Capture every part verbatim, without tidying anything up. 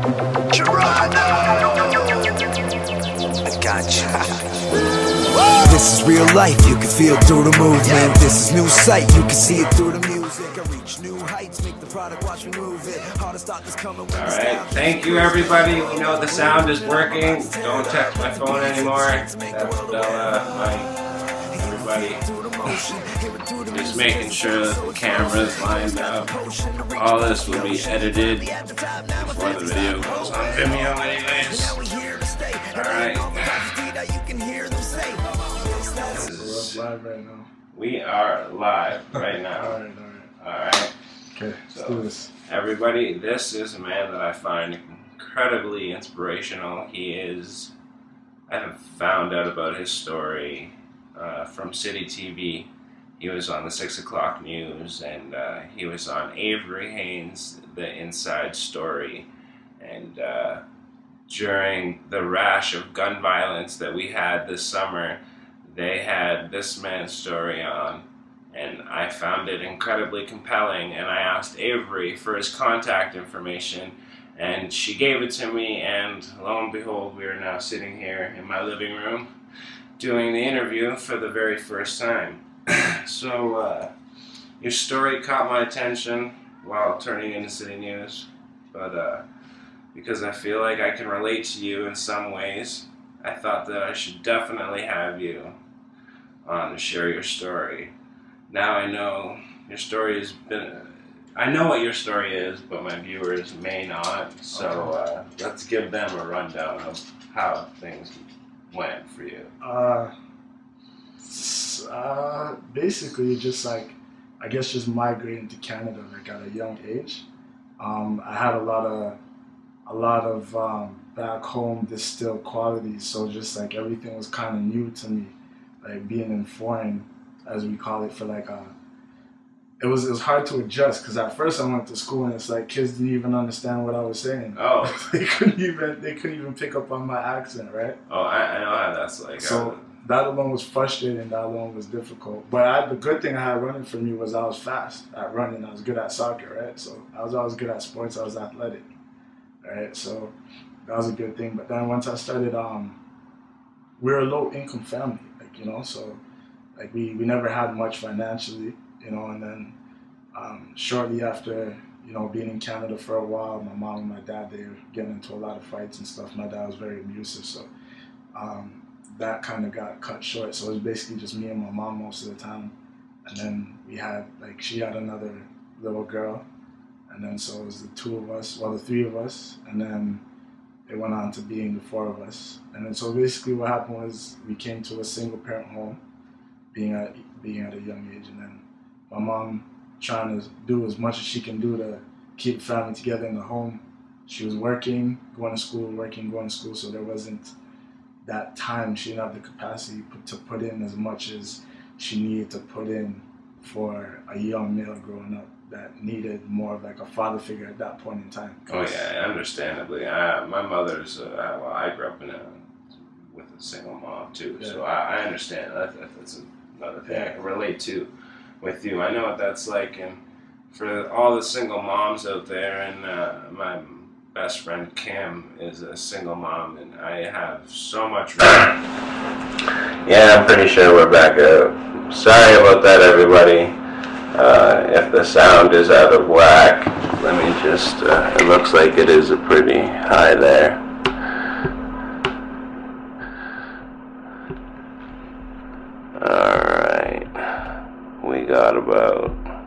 Toronto! I got you. This is real life, you can feel through the movement. This is new sight, you can see it through the music. I reach new heights, make the product, watch me move it. Hard to stop this coming. Alright, thank you everybody. We know the sound is working. Don't text my phone anymore. That's Bella, Mike, everybody. Just making sure that the camera's lined up. All this will be edited before the video goes on Vimeo anyways. Alright. Live right now. We are live right now. Alright, alright. Alright. Okay, let's so, do this. Everybody, this is a man that I find incredibly inspirational. He is, I have found out about his story uh, from City T V. He was on the six o'clock news, and uh, he was on Avery Haynes, The Inside Story. And uh, during the rash of gun violence that we had this summer, they had this man's story on, and I found it incredibly compelling, and I asked Avery for his contact information, and she gave it to me, and lo and behold, we are now sitting here in my living room doing the interview for the very first time. So, uh, your story caught my attention while turning into City News, but uh, because I feel like I can relate to you in some ways, I thought that I should definitely have you on to share your story. Now I know your story has been, I know what your story is, but my viewers may not, so uh, let's give them a rundown of how things went for you. Uh, uh, basically just like, I guess just migrating to Canada like at a young age. Um, I had a lot of, a lot of um, back home distilled qualities, so just like everything was kind of new to me, like being in foreign, as we call it, for like a, it was it was hard to adjust because at first I went to school and it's like kids didn't even understand what I was saying. Oh, they couldn't even they couldn't even pick up on my accent, right? Oh, I, I know how that's like. So that alone was frustrating. That alone was difficult. But I, the good thing I had running for me was I was fast at running. I was good at soccer, right? So I was always good at sports. I was athletic, right? So that was a good thing. But then once I started, um, we were a low income family, like you know, so like we we never had much financially. You know, and then um, shortly after, you know, being in Canada for a while, my mom and my dad, they were getting into a lot of fights and stuff. My dad was very abusive, so um, that kind of got cut short. So it was basically just me and my mom most of the time. And then we had, like, she had another little girl. And then so it was the two of us, well, the three of us. And then it went on to being the four of us. And then so basically what happened was we came to a single parent home, being at, being at a young age. And then my mom trying to do as much as she can do to keep family together in the home. She was working, going to school, working, going to school, so there wasn't that time. She didn't have the capacity to put in as much as she needed to put in for a young male growing up that needed more of like a father figure at that point in time. Oh yeah, understandably. I, my mother's, uh, well, I grew up in a, with a single mom too, yeah. So I, I understand. That, that's another thing yeah. I can relate to with you. I know what that's like, and for all the single moms out there, and uh, my best friend Kim is a single mom, and I have so much respect. Yeah, I'm pretty sure we're back up. Sorry about that, everybody. Uh, if the sound is out of whack, let me just, uh, it looks like it is a pretty high there. Alright. We got about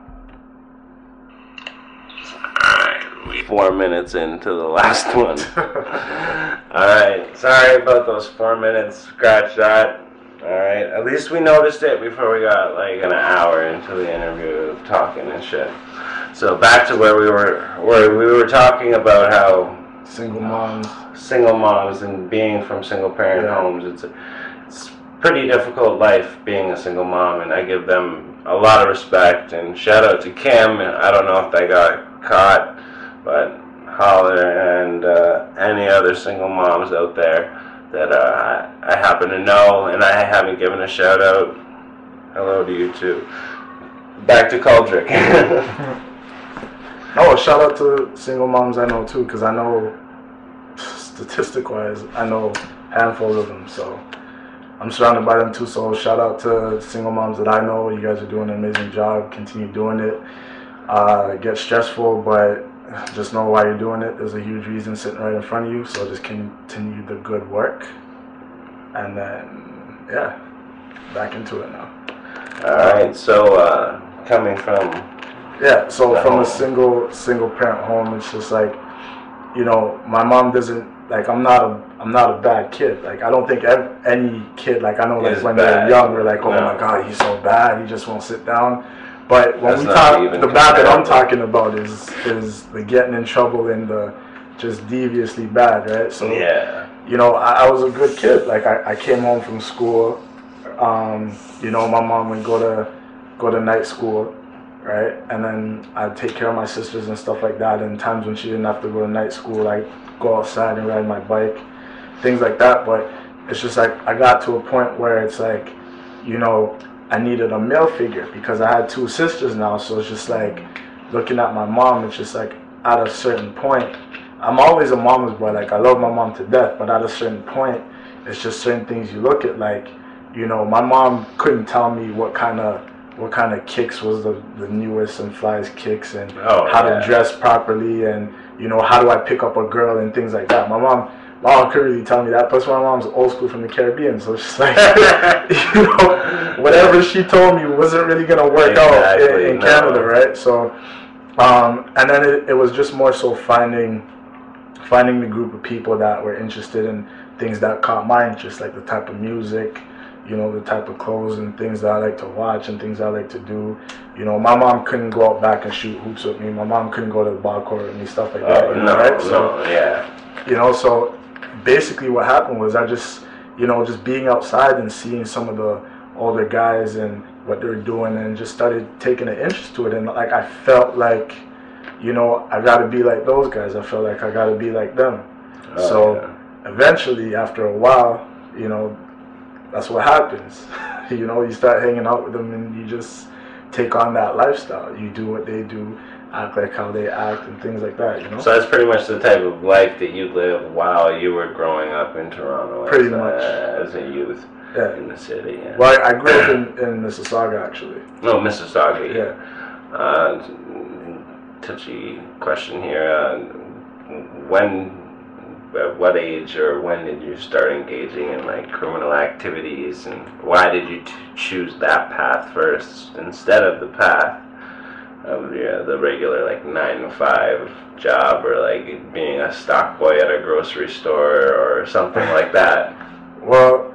four minutes into the last one. Alright, sorry about those four minutes. Scratch that. Alright, at least we noticed it before we got like an hour into the interview of talking and shit. So back to where we were, where we were talking about how single moms, single moms, and being from single parent yeah. homes. It's a, it's pretty difficult life being a single mom, and I give them a lot of respect, and shout out to Kim. I don't know if they got caught, but holler, and uh, any other single moms out there that uh, I, I happen to know and I haven't given a shout out. Hello to you too. Back to Kuldrick. Oh, shout out to single moms I know too, because I know statistic-wise, I know handfuls of them. So I'm surrounded by them too. So shout out to single moms that I know. You guys are doing an amazing job. Continue doing it. Uh, it gets stressful, but just know why you're doing it. There's a huge reason sitting right in front of you. So just continue the good work, and then yeah, back into it now. All right. So uh, coming from yeah, so from home. a single single parent home, it's just like, you know, my mom doesn't like. I'm not a I'm not a bad kid. Like I don't think ev- any kid like I know like Is when bad. they're young we're like, oh No. my god, he's so bad. He just won't sit down. But when That's we not talk, even the bad that I'm comparable. talking about is is the getting in trouble and the just deviously bad, right? So yeah, you know, I, I was a good kid. Like I, I came home from school. Um, you know, my mom would go to go to night school, right? And then I'd take care of my sisters and stuff like that. And times when she didn't have to go to night school, I'd go outside and ride my bike, things like that. But it's just like I got to a point where it's like, you know, I needed a male figure because I had two sisters now. So it's just like looking at my mom, it's just like at a certain point, I'm always a mama's boy. Like I love my mom to death, but at a certain point, it's just certain things you look at. Like, you know, my mom couldn't tell me what kind of what kind of kicks was the, the newest and flyest kicks, and Oh, how yeah. to dress properly, and you know, how do I pick up a girl and things like that. My mom, my mom couldn't really tell me that. Plus, my mom's old school from the Caribbean, so it's just like, you know, whatever she told me wasn't really gonna work out Exactly, in, in no. Canada, right? So, um, and then it, it was just more so finding finding the group of people that were interested in things that caught my interest, like the type of music, you know, the type of clothes and things that I like to watch and things I like to do. You know, my mom couldn't go out back and shoot hoops with me. My mom couldn't go to the ball court with me, stuff like that. oh, You no, know, right? no, So, yeah, you know, so basically what happened was I just, you know, just being outside and seeing some of the older guys and what they were doing, and just started taking an interest to it. And like I felt like, you know, I got to be like those guys. I felt like I got to be like them. Oh, so yeah. eventually, after a while, you know, that's what happens. You know, you start hanging out with them and you just take on that lifestyle. You do what they do, act like how they act, and things like that, you know? So that's pretty much the type of life that you lived while you were growing up in Toronto. Pretty as, much. uh, as a youth Yeah. in the city. Yeah. Well, I, I grew up in, in Mississauga, actually. No, Mississauga. Yeah. Uh, touchy question here. Uh, when, at what age or when did you start engaging in like criminal activities, and why did you t- choose that path first instead of the path of yeah, the regular like nine to five job, or like being a stock boy at a grocery store or something like that? Well,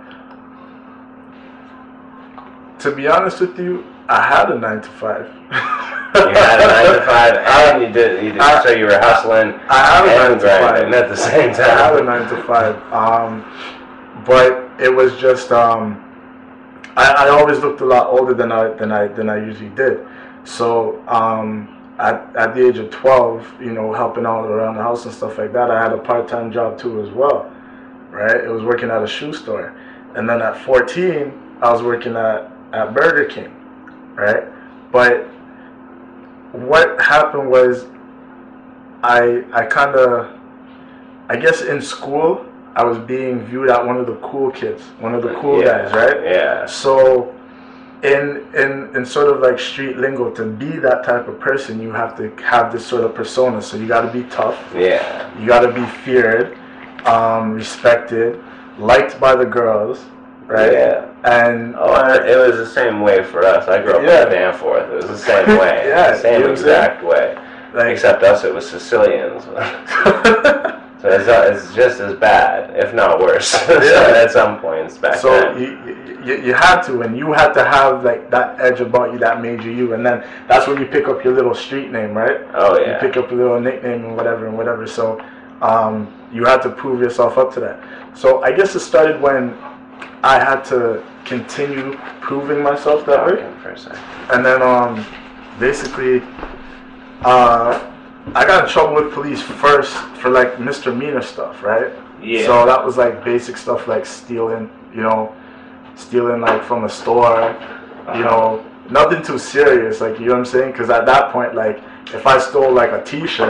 to be honest with you, I had a nine to five. You had a nine to five, and you did. You did I- so you were hustling I had a and nine to five. grinding at the same I had a time. nine to five. Um, but it was just um, I, I always looked a lot older than I than I than I usually did. So um, at at the age of twelve, you know, helping out around the house and stuff like that, I had a part time job too as well. Right? It was working at a shoe store, and then at fourteen, I was working at at Burger King. Right? But what happened was I I kind of, I guess in school, I was being viewed as one of the cool kids, one of the cool Yeah, guys, right? Yeah. So in in in sort of like street lingo, to be that type of person, you have to have this sort of persona. So you got to be tough, Yeah. you got to be feared, um, respected, liked by the girls, right? Yeah. And Oh, and it was the same way for us. I grew up Yeah. in Danforth. It was the same way. Yeah, the same you know what I'm exact way. like, Except us, it was Sicilians. So it's, uh, it's just as bad, if not worse, Yeah. at some points back so then. you, you you had to, and you had to have like that edge about you that made you you, and then that's when you pick up your little street name, right? Oh, You yeah. pick up your little nickname and whatever and whatever. So um, you had to prove yourself up to that. So I guess it started when I had to continue proving myself that way, Talking for a second. and then um, basically uh, I got in trouble with police first for like misdemeanor stuff, right? Yeah. So that was like basic stuff like stealing, you know, stealing like from a store, you know, nothing too serious, like, you know what I'm saying? Because at that point, like, if I stole like a t-shirt,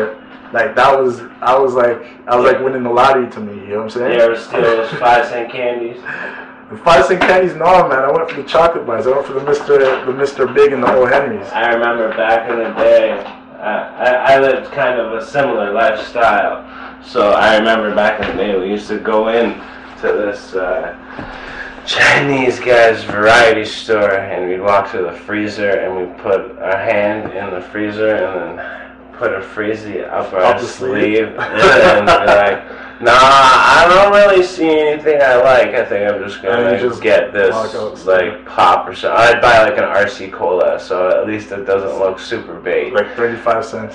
Like that was, I was like, I was like winning the lottery to me. You know what I'm saying? You ever steal those five cent candies? The five cent candies, no man. I went for the chocolate bars. I went for the Mister the Mister Big and the O. Henrys. I remember back in the day, I, I, I lived kind of a similar lifestyle. So I remember back in the day, we used to go in to this uh, Chinese guy's variety store, and we'd walk to the freezer, and we'd put our hand in the freezer, and then put a freezy up our Up the sleeve, sleeve. and be like, nah, I don't really see anything I like. I think I'm just gonna And you just get this walk out. like pop or something. I'd buy like an R C Cola, so at least it doesn't look super bait. Like thirty-five cents.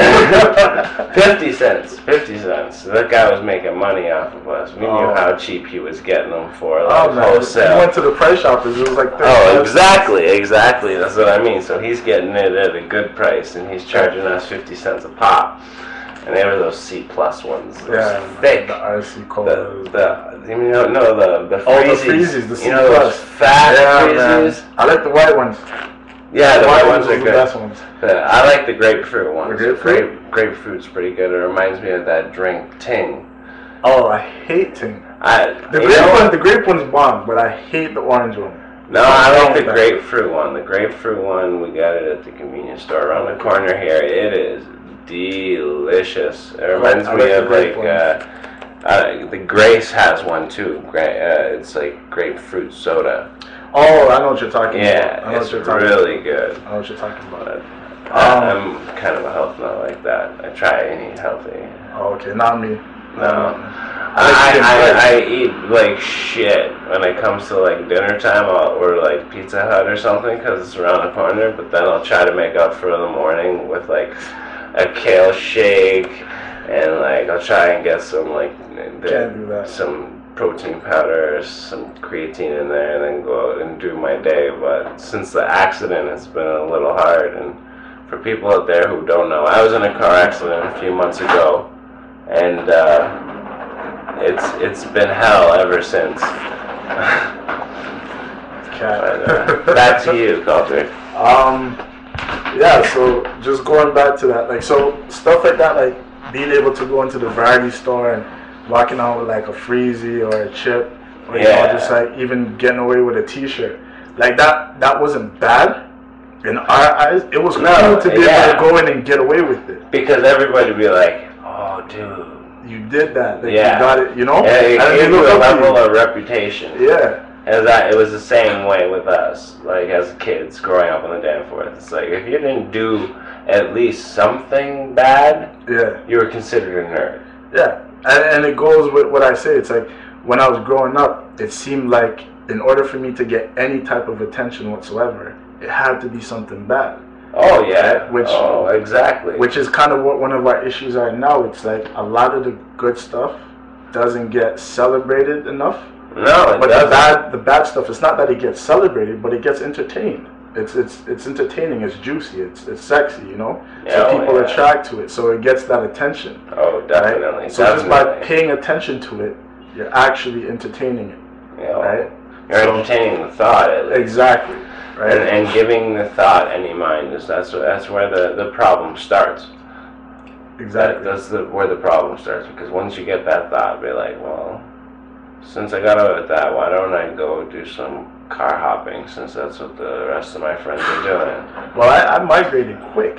Fifty cents, fifty cents. That guy was making money off of us. We knew Oh. how cheap he was getting them for, like Oh man, wholesale. you went to the price shoppers. It was like Oh, thirty-five exactly, exactly. That's what I mean. So he's getting it at a good price, and he's charging us fifty cents a pop. And they were those C plus ones. Those Yeah, thick. the R C The, Cola. the, you know, no, the, the Oh, the freezies. freezies, the C you know, those plus. fat Yeah, man. freezies. I like the white ones. Yeah, the white ones are are the good. best ones. The- I like the grapefruit ones. The grapefruit? Grape, grapefruit's pretty good. It reminds me of that drink, Ting. Oh, I hate Ting. I, The you grape know one, what? the grape one's bomb, but I hate the orange one. No, I like the That. grapefruit one. The grapefruit one, we got it at the convenience store around the corner here. It is delicious. It reminds I me like the of grape like, ones. uh, uh, the Grace has one too. Gra- uh, it's like grapefruit soda. Oh, I know what you're talking Yeah, about. I know it's what you're talking really about. good. I know what you're talking about. But Um, I'm kind of a health nut like that. I try and eat healthy. Oh, okay, not me. No. I like I, chicken I, I eat like shit when it comes to like dinner time. I'll order like Pizza Hut or something because it's around the corner, but then I'll try to make up for the morning with like a kale shake, and like I'll try and get some like the, Can't do that. some protein powder or some creatine in there, and then go out and do my day. But since the accident, it's been a little hard. And for people out there who don't know, I was in a car accident a few months ago, and uh, it's it's been hell ever since. Cat. But, uh, back to you, Coulter. Um, yeah, so just going back to that, like, so stuff like that, like being able to go into the variety store and walking out with like a freezy or a chip, or you Yeah. know, just like even getting away with a T-shirt, like that, that wasn't bad. In our eyes, it was No, cool to be yeah. able to go in and get away with it. Because everybody would be like, oh, dude. You did that, like, Yeah. you got it, you know. Yeah, it And they gave you look a up to level you. of reputation. Yeah. And that it was the same way with us, like as kids growing up on the Danforth. It's like if you didn't do at least something bad, Yeah. you were considered a nerd. Yeah, and, and it goes with what I say. It's like when I was growing up, it seemed like in order for me to get any type of attention whatsoever, it had to be something bad. Oh yeah, Which- oh exactly. Which is kind of what one of our issues are now. It's like a lot of the good stuff doesn't get celebrated enough. no, it But the doesn't. bad, the bad stuff, it's not that it gets celebrated, but it gets entertained. It's it's it's entertaining. It's juicy. It's it's sexy. You know, Yeah, so oh, people yeah. attract to it. So it gets that attention. Oh, definitely. Right? So just by definitely. paying attention to it, you're actually entertaining it. You know, Right? You're So- entertaining the thought at least. Exactly. Right. And, and giving the thought any mind is that's that's where the, the problem starts. That, exactly. that's the where the problem starts, because once you get that thought, be like, well, since I got out with that, why don't I go do some car hopping, since that's what the rest of my friends are doing. Well, I, I migrated quick.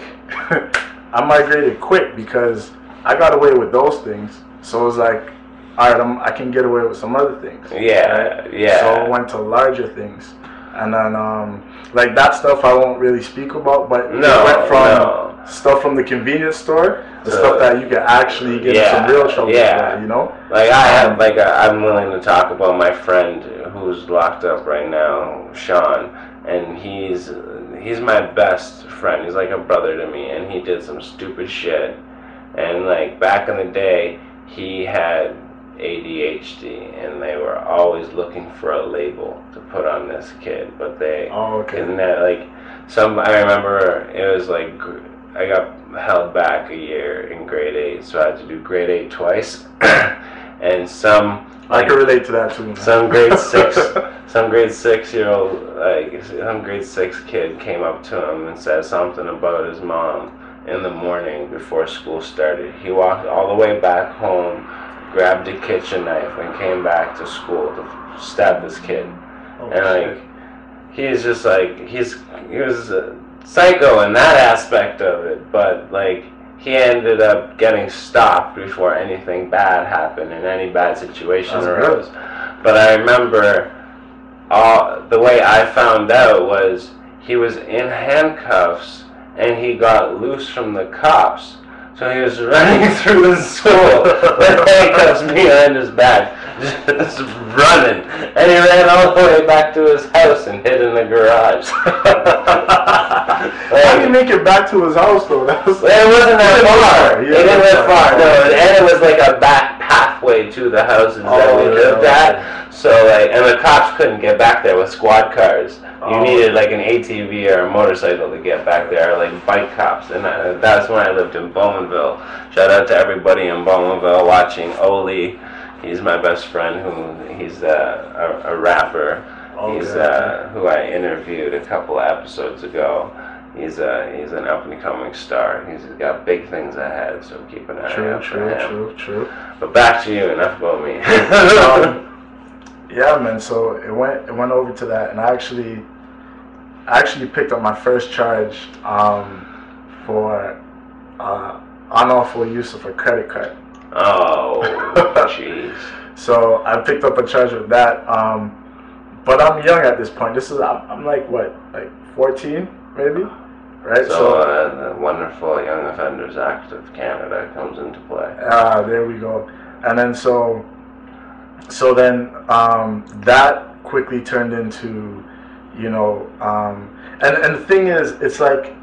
I migrated quick because I got away with those things. So it was like, all right, I'm, I can get away with some other things. Yeah, yeah. So I went to larger things. And then, um, like that stuff I won't really speak about, but No, it went from no. stuff from the convenience store to To- stuff that you can actually get Yeah, in some real trouble yeah. for, you know? Like I have, like I- I'm willing to talk about my friend who's locked up right now, Sean, and he's he's my best friend. He's like a brother to me, and he did some stupid shit. And like back in the day, he had A D H D, and they were always looking for a label to put on this kid, but they Oh, okay. and that like some I remember it was like gr- I got held back a year in grade eight, so I had to do grade eight twice. And some I like can relate to that too. Man. some grade six some grade six year old like some grade six kid came up to him and said something about his mom, in the morning before school started. He walked all the way back home, grabbed a kitchen knife, and came back to school to stab this kid. Oh, and shit. like, he's just like he's he was a psycho in that aspect of it, but like he ended up getting stopped before anything bad happened and any bad situation That's arose. good. But I remember all the way I found out was he was in handcuffs and he got loose from the cops. So he was running through the school with handcuffs behind his back, just running. And he ran all the way back to his house and hid in the garage. Like, how did he make it back to his house though? That was, it wasn't that far. It Yeah, didn't that's that far. far. No, and it was like a back pathway to the houses that Oh, we yeah, lived okay. at. So like, and the cops couldn't get back there with squad cars. You Oh. needed like an A T V or a motorcycle to get back there, or like bike cops. And that, that's when I lived in Bowmanville. Shout out to everybody in Bowmanville watching. Oli, he's my best friend. Who he's uh, a, a rapper. Oh, he's yeah, uh, who I interviewed a couple of episodes ago. He's uh, he's an up and coming star. He's got big things ahead, so keep an eye True, out for true, him. true, true. But back to you. Enough about me. um, yeah, man. So it went it went over to that, and I actually I actually picked up my first charge um, for uh, unlawful use of a credit card. Oh, jeez. So I picked up a charge with that. Um, but I'm young at this point. This is I'm, I'm like what, like fourteen, maybe, right? So uh, the wonderful Young Offenders Act of Canada comes into play. Ah, there we go. And then so, so then um, that quickly turned into, you know, um, and and the thing is, it's like,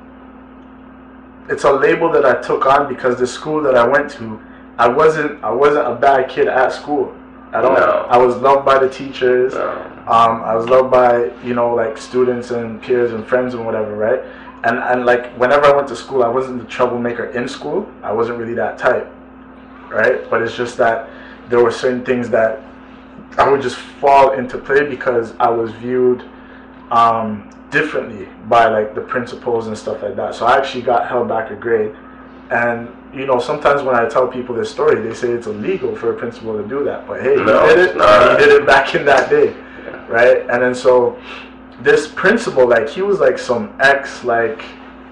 it's a label that I took on because the school that I went to, I wasn't I wasn't a bad kid at school at all. No. I was loved by the teachers. No. Um, I was loved by, you know, like students and peers and friends and whatever, right? And and like whenever I went to school, I wasn't the troublemaker in school. I wasn't really that type, right? But it's just that there were certain things that I would just fall into play because I was viewed um, differently by like the principals and stuff like that. So I actually got held back a grade. And you know, sometimes when I tell people this story, they say it's illegal for a principal to do that. But hey, No, he did it's it. not. He did it back in that day, right? And then so this principal, like he was like some ex like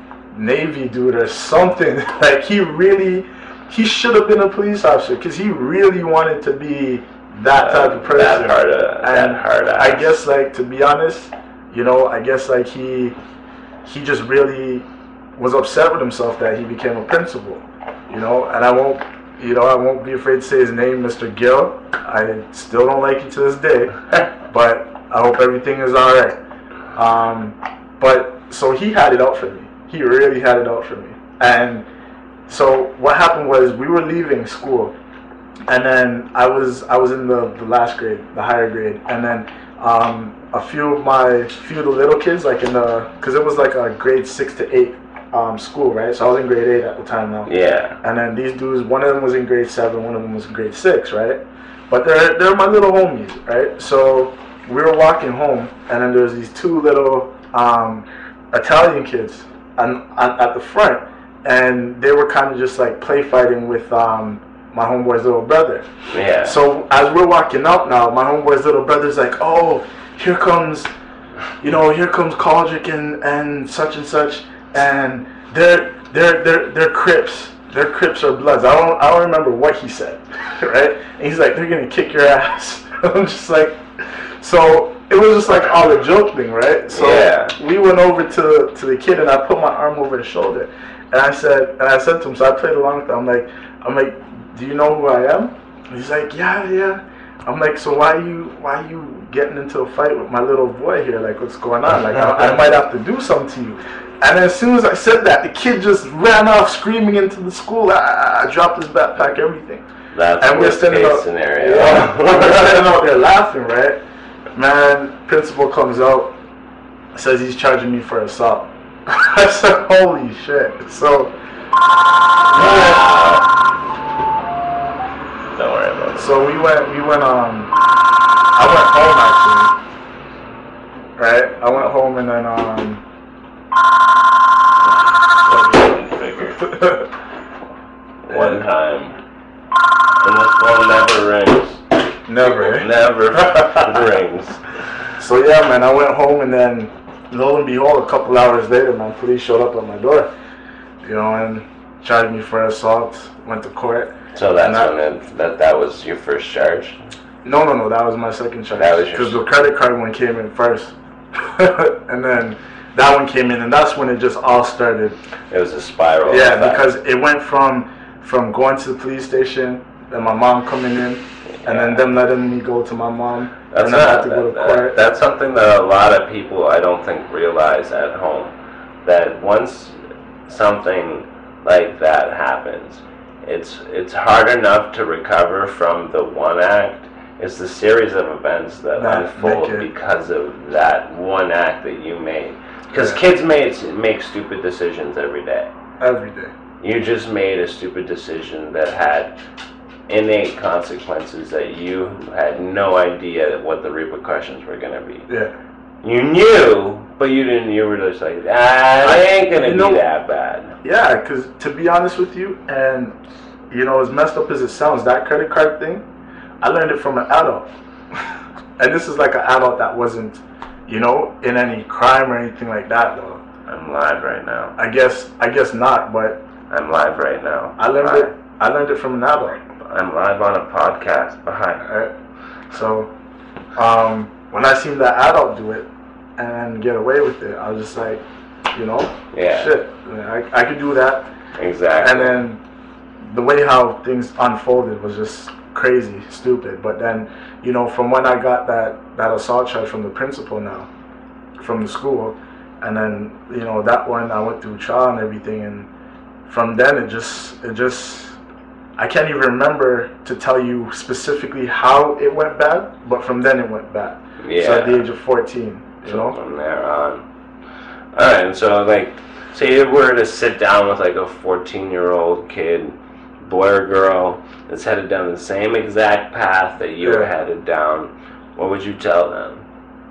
Navy dude or something. Like he really, he should have been a police officer because he really wanted to be that type of person. That hard, uh, and that hard ass. I guess like to be honest, you know, I guess like he he just really was upset with himself that he became a principal, you know. And I won't, you know, I won't be afraid to say his name, Mister Gill. I still don't like you to this day, but I hope everything is all right. Um, but so he had it out for me. He really had it out for me. And so what happened was we were leaving school, and then I was I was in the, the last grade, the higher grade, and then um, a few of my few of the little kids, like in the, because it was like a grade six to eight um, school, right? So I was in grade eight at the time now. Yeah. And then these dudes, one of them was in grade seven, one of them was in grade six, right? But they're they're my little homies, right? So we were walking home, and then there's these two little um, Italian kids on, on, at the front, and they were kind of just like play fighting with um, my homeboy's little brother. Yeah. So as we're walking up now, my homeboy's little brother's like, "Oh, here comes, you know, here comes Caldrick and, and such and such, and they're they're they're they're Crips. They're Crips or Bloods." I don't I don't remember what he said, right? And he's like, "They're gonna kick your ass." I'm just like, so it was just like all a joke thing, right? So Yeah. we went over to to the kid, and I put my arm over his shoulder, and I said and I said to him, so I played along with him. I'm like, I'm like, "Do you know who I am?" And he's like, "Yeah, yeah." I'm like, "So why you why you getting into a fight with my little boy here? Like, what's going on? Like, I, I might have to do something to you." And as soon as I said that, the kid just ran off screaming into the school. I, I dropped his backpack, everything. That's And we're worst standing case out, scenario. yeah, we're standing out there laughing, right? Man, principal comes out, says he's charging me for assault. I said, "Holy shit!" So, yeah. Don't worry about it. So we went, we went, um, I went home actually, right? I went home and then, um, Figure. One time. And this phone never rings. Never. Never rings. So yeah, man, I went home and then lo and behold, a couple hours later, man, police showed up at my door. You know, and charged me for assault. Went to court. So that's I, when it, that that was your first charge? No, no, no. That was my second charge. That was your because the credit card one came in first, and then that one came in, and that's when it just all started. It was a spiral. Yeah, because it went from from going to the police station, and my mom coming in, and yeah. then them letting me go to my mom, that's and I had to that, go to that, court. That's something that a lot of people, I don't think, realize at home. That once something like that happens, it's it's hard enough to recover from the one act. It's the series of events that, that unfold because of that one act that you made. Because yeah. kids make, make stupid decisions every day. Every day. You just made a stupid decision that had innate consequences that you had no idea what the repercussions were going to be. Yeah. You knew, but you didn't. You were just like, ah, it ain't going to be know, that bad. Yeah, because to be honest with you, and, you know, as messed up as it sounds, that credit card thing, I learned it from an adult. And this is like an adult that wasn't, you know, in any crime or anything like that, though. I'm live right now. I guess I guess not, but I'm live right now. I learned live. it I learned it from an adult. I'm live on a podcast behind. Alright. So um when I seen that adult do it and get away with it, I was just like, you know, yeah. shit. I I could do that. Exactly. And then the way how things unfolded was just crazy, stupid. But then, you know, from when I got that, that assault charge from the principal now, from the school, and then, you know, that one I went through trial and everything, and from then it just, it just, I can't even remember to tell you specifically how it went bad, but from then it went bad. Yeah. So at the age of fourteen, you so know? From there on. Alright, and so, like, say you were to sit down with, like, a fourteen-year-old kid, boy or girl, that's headed down the same exact path that you yeah. were headed down, what would you tell them?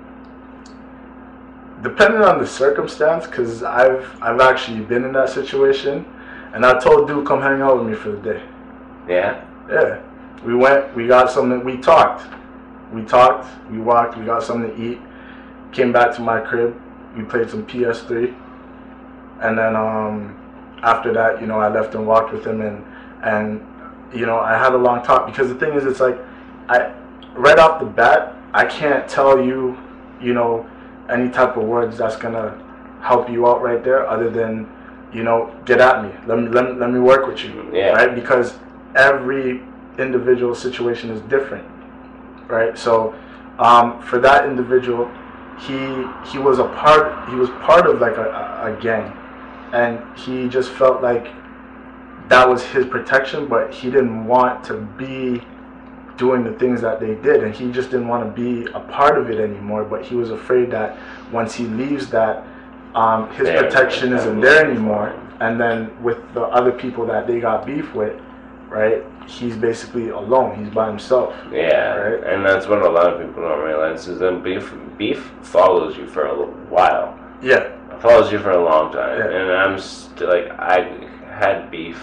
Depending on the circumstance, because I've I've actually been in that situation, and I told dude, come hang out with me for the day. Yeah? Yeah. We went, we got something, we talked. We talked, we walked, we got something to eat, came back to my crib, we played some P S three, and then um, after that, you know, I left and walked with him, and and you know, I had a long talk, because the thing is, it's like, I right off the bat, I can't tell you, you know, any type of words that's gonna help you out right there, other than, you know, get at me, let me let me, let me work with you, yeah. right? Because every individual situation is different, right? So um, for that individual, he he was a part, he was part of like a, a, a gang, and he just felt like that was his protection, but he didn't want to be doing the things that they did, and he just didn't want to be a part of it anymore. But he was afraid that once he leaves that, um, his there, protection isn't there anymore, and then with the other people that they got beef with, right, he's basically alone, he's by himself. Yeah, right? And that's what a lot of people don't realize, is that beef beef follows you for a little while. Yeah. It follows you for a long time. Yeah. And I'm still, like, I had beef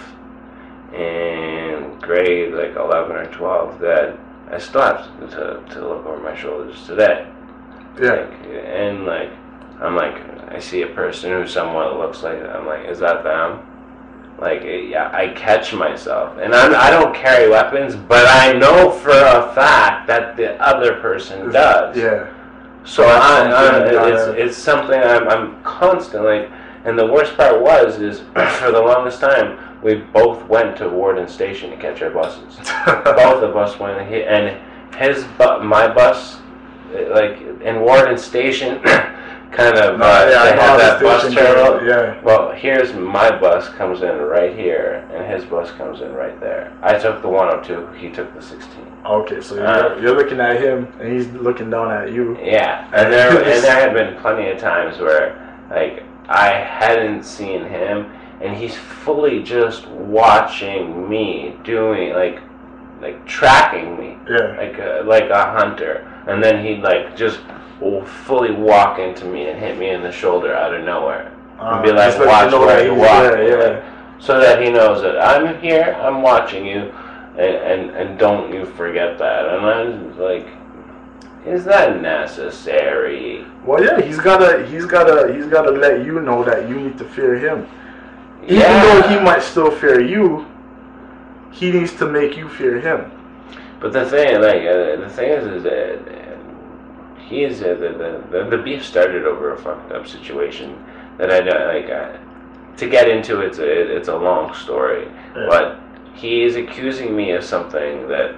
in grade like eleven or twelve that I still have to, to look over my shoulders today. Yeah. Like, and like, I'm like, I see a person who somewhat looks like, I'm like, is that them? Like, yeah, I catch myself, and I'm, I don't carry weapons, but I know for a fact that the other person does. Yeah. So I, I, it's it's something I'm I'm constantly, and the worst part was is for the longest time we both went to Warden Station to catch our buses. Both of us went, and his bu- my bus, like in Warden Station. Kind of, no, uh, yeah, they have that bus terminal. Goes, yeah. Well, here's my bus comes in right here, and his bus comes in right there. I took the one oh two, he took the sixteen. Okay, so you're, uh, you're looking at him, and he's looking down at you. Yeah, and there and there had been plenty of times where, like, I hadn't seen him, and he's fully just watching me doing, like, like tracking me, yeah, like a, like a hunter, and then he'd like just. Will fully walk into me and hit me in the shoulder out of nowhere, uh, and be like, "Watch where you walk." Yeah, yeah. so that he knows that I'm here, I'm watching you, and, and, and don't you forget that. And I was like, is that necessary? Well, yeah, he's gotta, he's gotta, he's gotta let you know that you need to fear him. Even Yeah. though he might still fear you, he needs to make you fear him. But the thing, like, uh, the thing is, is that uh, he is uh, the, the the beef started over a fucked up situation that I don't like. Uh, to get into it's a, it's a long story, Yeah. but he is accusing me of something that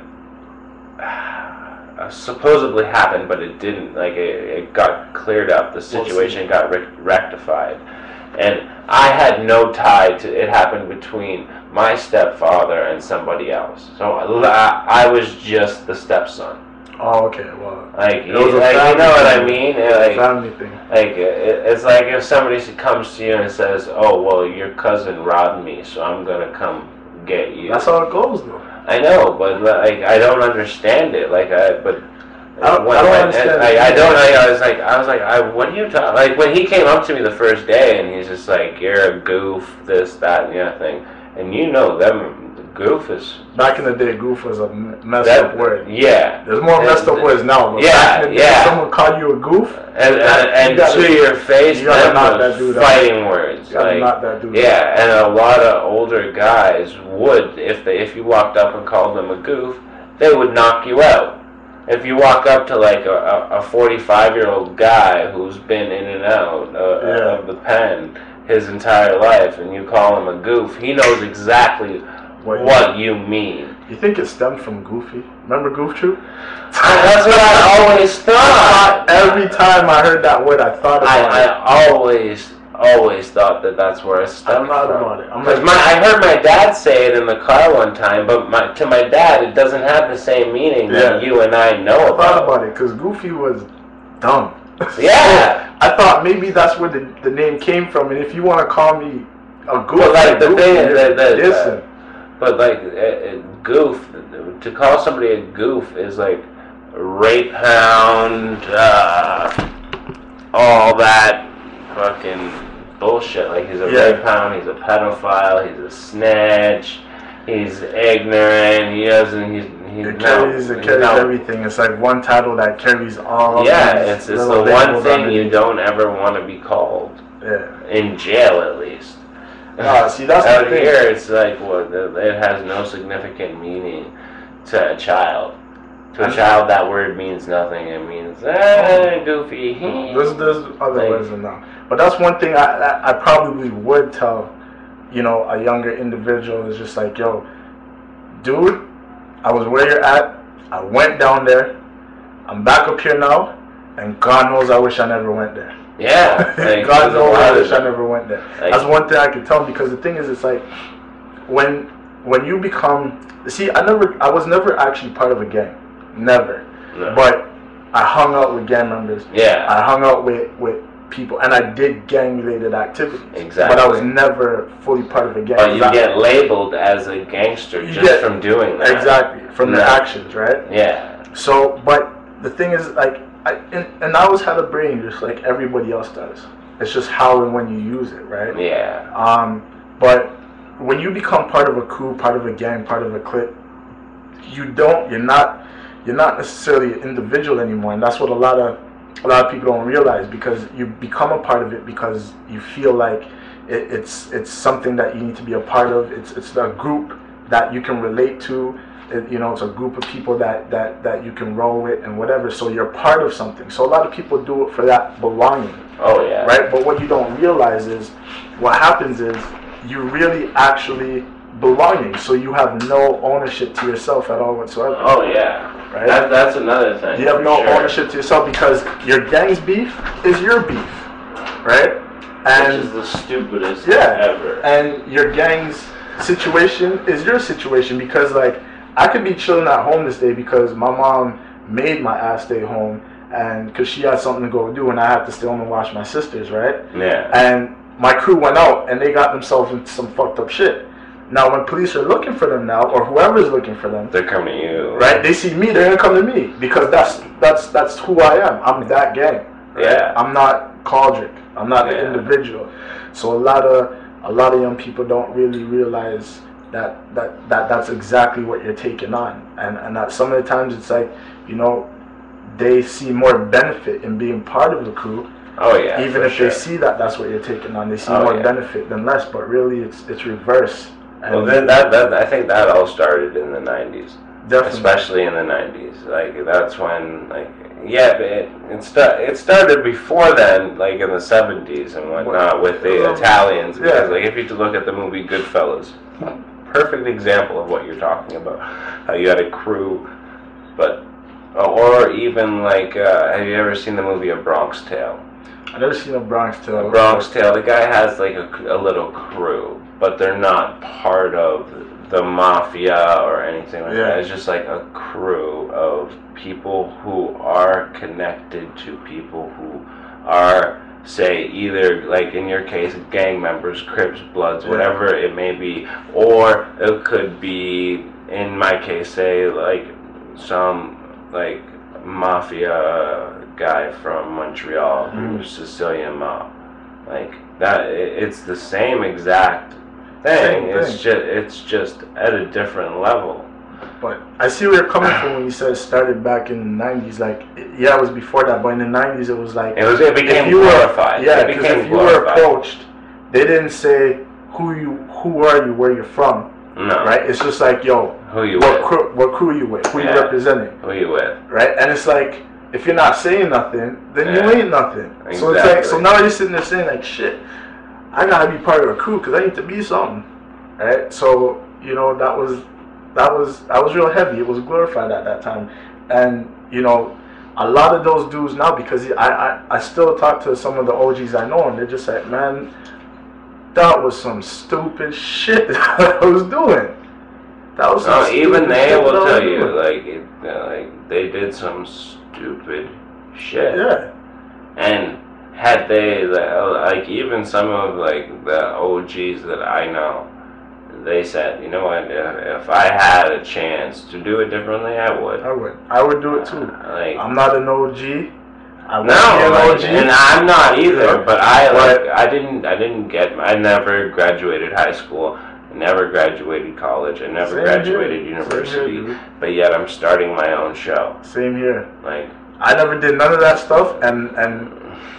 uh, supposedly happened, but it didn't. Like, it, it got cleared up. The situation got re- rectified, and I had no tie to it. Happened between my stepfather and somebody else, so I, I was just the stepson. Oh, okay. Well, Like, it was you, a like, you family know what I thing. mean? It, like, family thing. like it, it's like if somebody comes to you and says, "Oh, well, your cousin robbed me, so I'm gonna come get you." That's how it goes, though. I know, but like I don't understand it. Like I, but I don't- when, I don't when- understand Like, it. I don't. Like, I was like, I was like, I, what are you talking? Like when he came up to me the first day, and he's just like, "You're a goof," this, that, and the other thing, and you know them. Goof is Back in the day, goof was a m- messed that up word. Yeah. There's more messed up And- words now, but Yeah, back in the day, yeah. someone called you a goof, And, and, and You gotta- to your face, you gotta them knock was that dude out. fighting words. you gotta Like, knock that dude. yeah, and a lot of older guys would, if they, if you walked up and called them a goof, they would knock you out. If you walk up to like a, a forty-five-year-old guy who's been in and out uh, Yeah. of the pen his entire life, and you call him a goof, he knows exactly What what, you- you mean. You think it stemmed from Goofy? Remember Goof Troop? That's what I always thought. Every time I heard that word, I thought about I, it. I always, always thought that that's where it stemmed I'm not from. about it. I'm Because like, my, I heard my dad say it in the car one time, but my, to my dad, it doesn't have the same meaning that Yeah. you and I know I thought about. about it because Goofy was dumb. Yeah. So I thought maybe that's where the, the name came from, and if you want to call me a goof, But like the Goofy, thing is you're that, that, dissing. but like uh, uh, goof, to call somebody a goof is like rape hound, uh, all that fucking bullshit. Like he's a Yeah. rape hound, he's a pedophile, he's a snitch, he's ignorant, he doesn't, he's, he's It no, carries, it he's carries no- everything. It's like one title that carries all. Yeah, these it's, it's the little one labels thing you underneath. don't ever want to be called. Yeah. In jail, at least. Ah, see, that's the Out thing. here, it's like what it has no significant meaning to a child. To a I'm- child, that word means nothing. It means eh, goofy. There's, there's other Like- words than that. But that's one thing I, I I probably would tell, you know, a younger individual is just like, yo, dude, I was where you're at. I went down there. I'm back up here now, and God knows I wish I never went there. Yeah, like, God there's a knows lot I of wish I them. never went there. Like- That's one thing I can tell him, because the thing is, it's like when when you become, see, I never, I was never actually part of a gang, never. No. But I hung out with gang members. Yeah, I hung out with with people, and I did gang-related activities. Exactly. But I was never fully part of a gang. but you I- get labeled as a gangster You just get- from doing that. exactly from the No. actions, right? Yeah, So, but the thing is, like, I and, and I always had a brain just like everybody else does. It's just how and when you use it, right? yeah, Um, but when you become part of a crew, part of a gang, part of a clique, you don't, you're not, you're not necessarily an individual anymore, and that's what a lot of, a lot of people don't realize, because you become a part of it because you feel like it, it's, it's something that you need to be a part of. It's, it's a group that you can relate to. It, you know, it's a group of people that, that, that you can roll with and whatever. So you're part of something. So a lot of people do it for that belonging. oh yeah, Right? But what you don't realize is what happens is you really actually belonging. So you have no ownership to yourself at all whatsoever. Oh yeah, Right? That, that's another thing. You have for no sure. ownership to yourself because your gang's beef is your beef. Right? Which is And the stupidest yeah, ever. and your gang's situation is your situation, because like I could be chilling at home this day because my mom made my ass stay home, and because she had something to go do, and I had to stay home and watch my sisters, right? Yeah. And my crew went out and they got themselves into some fucked up shit. Now when police are looking for them now, or whoever's looking for them, They're coming to you. right? They see me, they're gonna come to me because that's that's that's who I am. I'm that gang. Right? Yeah. I'm not Caldrick. I'm not Yeah. an individual. So a lot of a lot of young people don't really realize that, that, that that's exactly what you're taking on. And, and that some of the times it's like, you know, they see more benefit in being part of the crew. Oh yeah. Even if sure. they see that that's what you're taking on, they see oh, more yeah. benefit than less. But really, it's it's reverse. And well, then that, that I think that all started in the nineties, definitely. Especially in the nineties. Like that's when, like, yeah, but it it, sta- it started before then, like in the seventies and whatnot, with the Italians. Because, yeah. like, if you look at the movie Goodfellas, perfect example of what you're talking about. How you had a crew, but or even like, uh, have you ever seen the movie A Bronx Tale? I've never seen A Bronx Tale. A Bronx Tale. The guy has like a, a little crew, but they're not part of the mafia or anything like Yeah. that. It's just like a crew of people who are connected to people who are, say, either, like in your case, gang members, Crips, Bloods, Yeah. whatever it may be, or it could be, in my case, say, like some like mafia guy from Montreal Mm. who's Sicilian mob. Like that, it, it's the same exact thing. Same It's thing. just it's just at a different level. But I see where you're coming from when you said it started back in the nineties. Like, yeah, it was before that, but in the nineties it was like, It was it became if you glorified. Were, yeah, it because became if you glorified. were approached, they didn't say who you, who are you, where you're from, No. right? It's just like, yo, Who you what with? crew, what crew you with, who Yeah. you representing, Who you with? right? And it's like, if you're not saying nothing, then Yeah. you ain't nothing. So it's like, so Exactly. now you're sitting there saying like, shit, I gotta be part of a crew because I need to be something, right? So you know that was that was that was real heavy. It was glorified at that time, and you know a lot of those dudes now, because I I, I still talk to some of the O Gs I know, and they're just like, man, that was some stupid shit that I was doing. That was some No, even stupid they shit will that I was tell you, doing. like, it, uh, like they did some stupid shit. Yeah. And had they, like, even some of like the O Gs that I know, they said, you know what, if, if I had a chance to do it differently, I would. I would. I would do it too. Uh, like, I'm not an O G. I wouldn't be no, an like, O G. and I'm not either. Yeah. But I like, But- I didn't, I didn't get, I never graduated high school. I never graduated college. I never Same graduated here. university. Same here, dude. But yet I'm starting my own show. Same here. Like, I never did none of that stuff, and and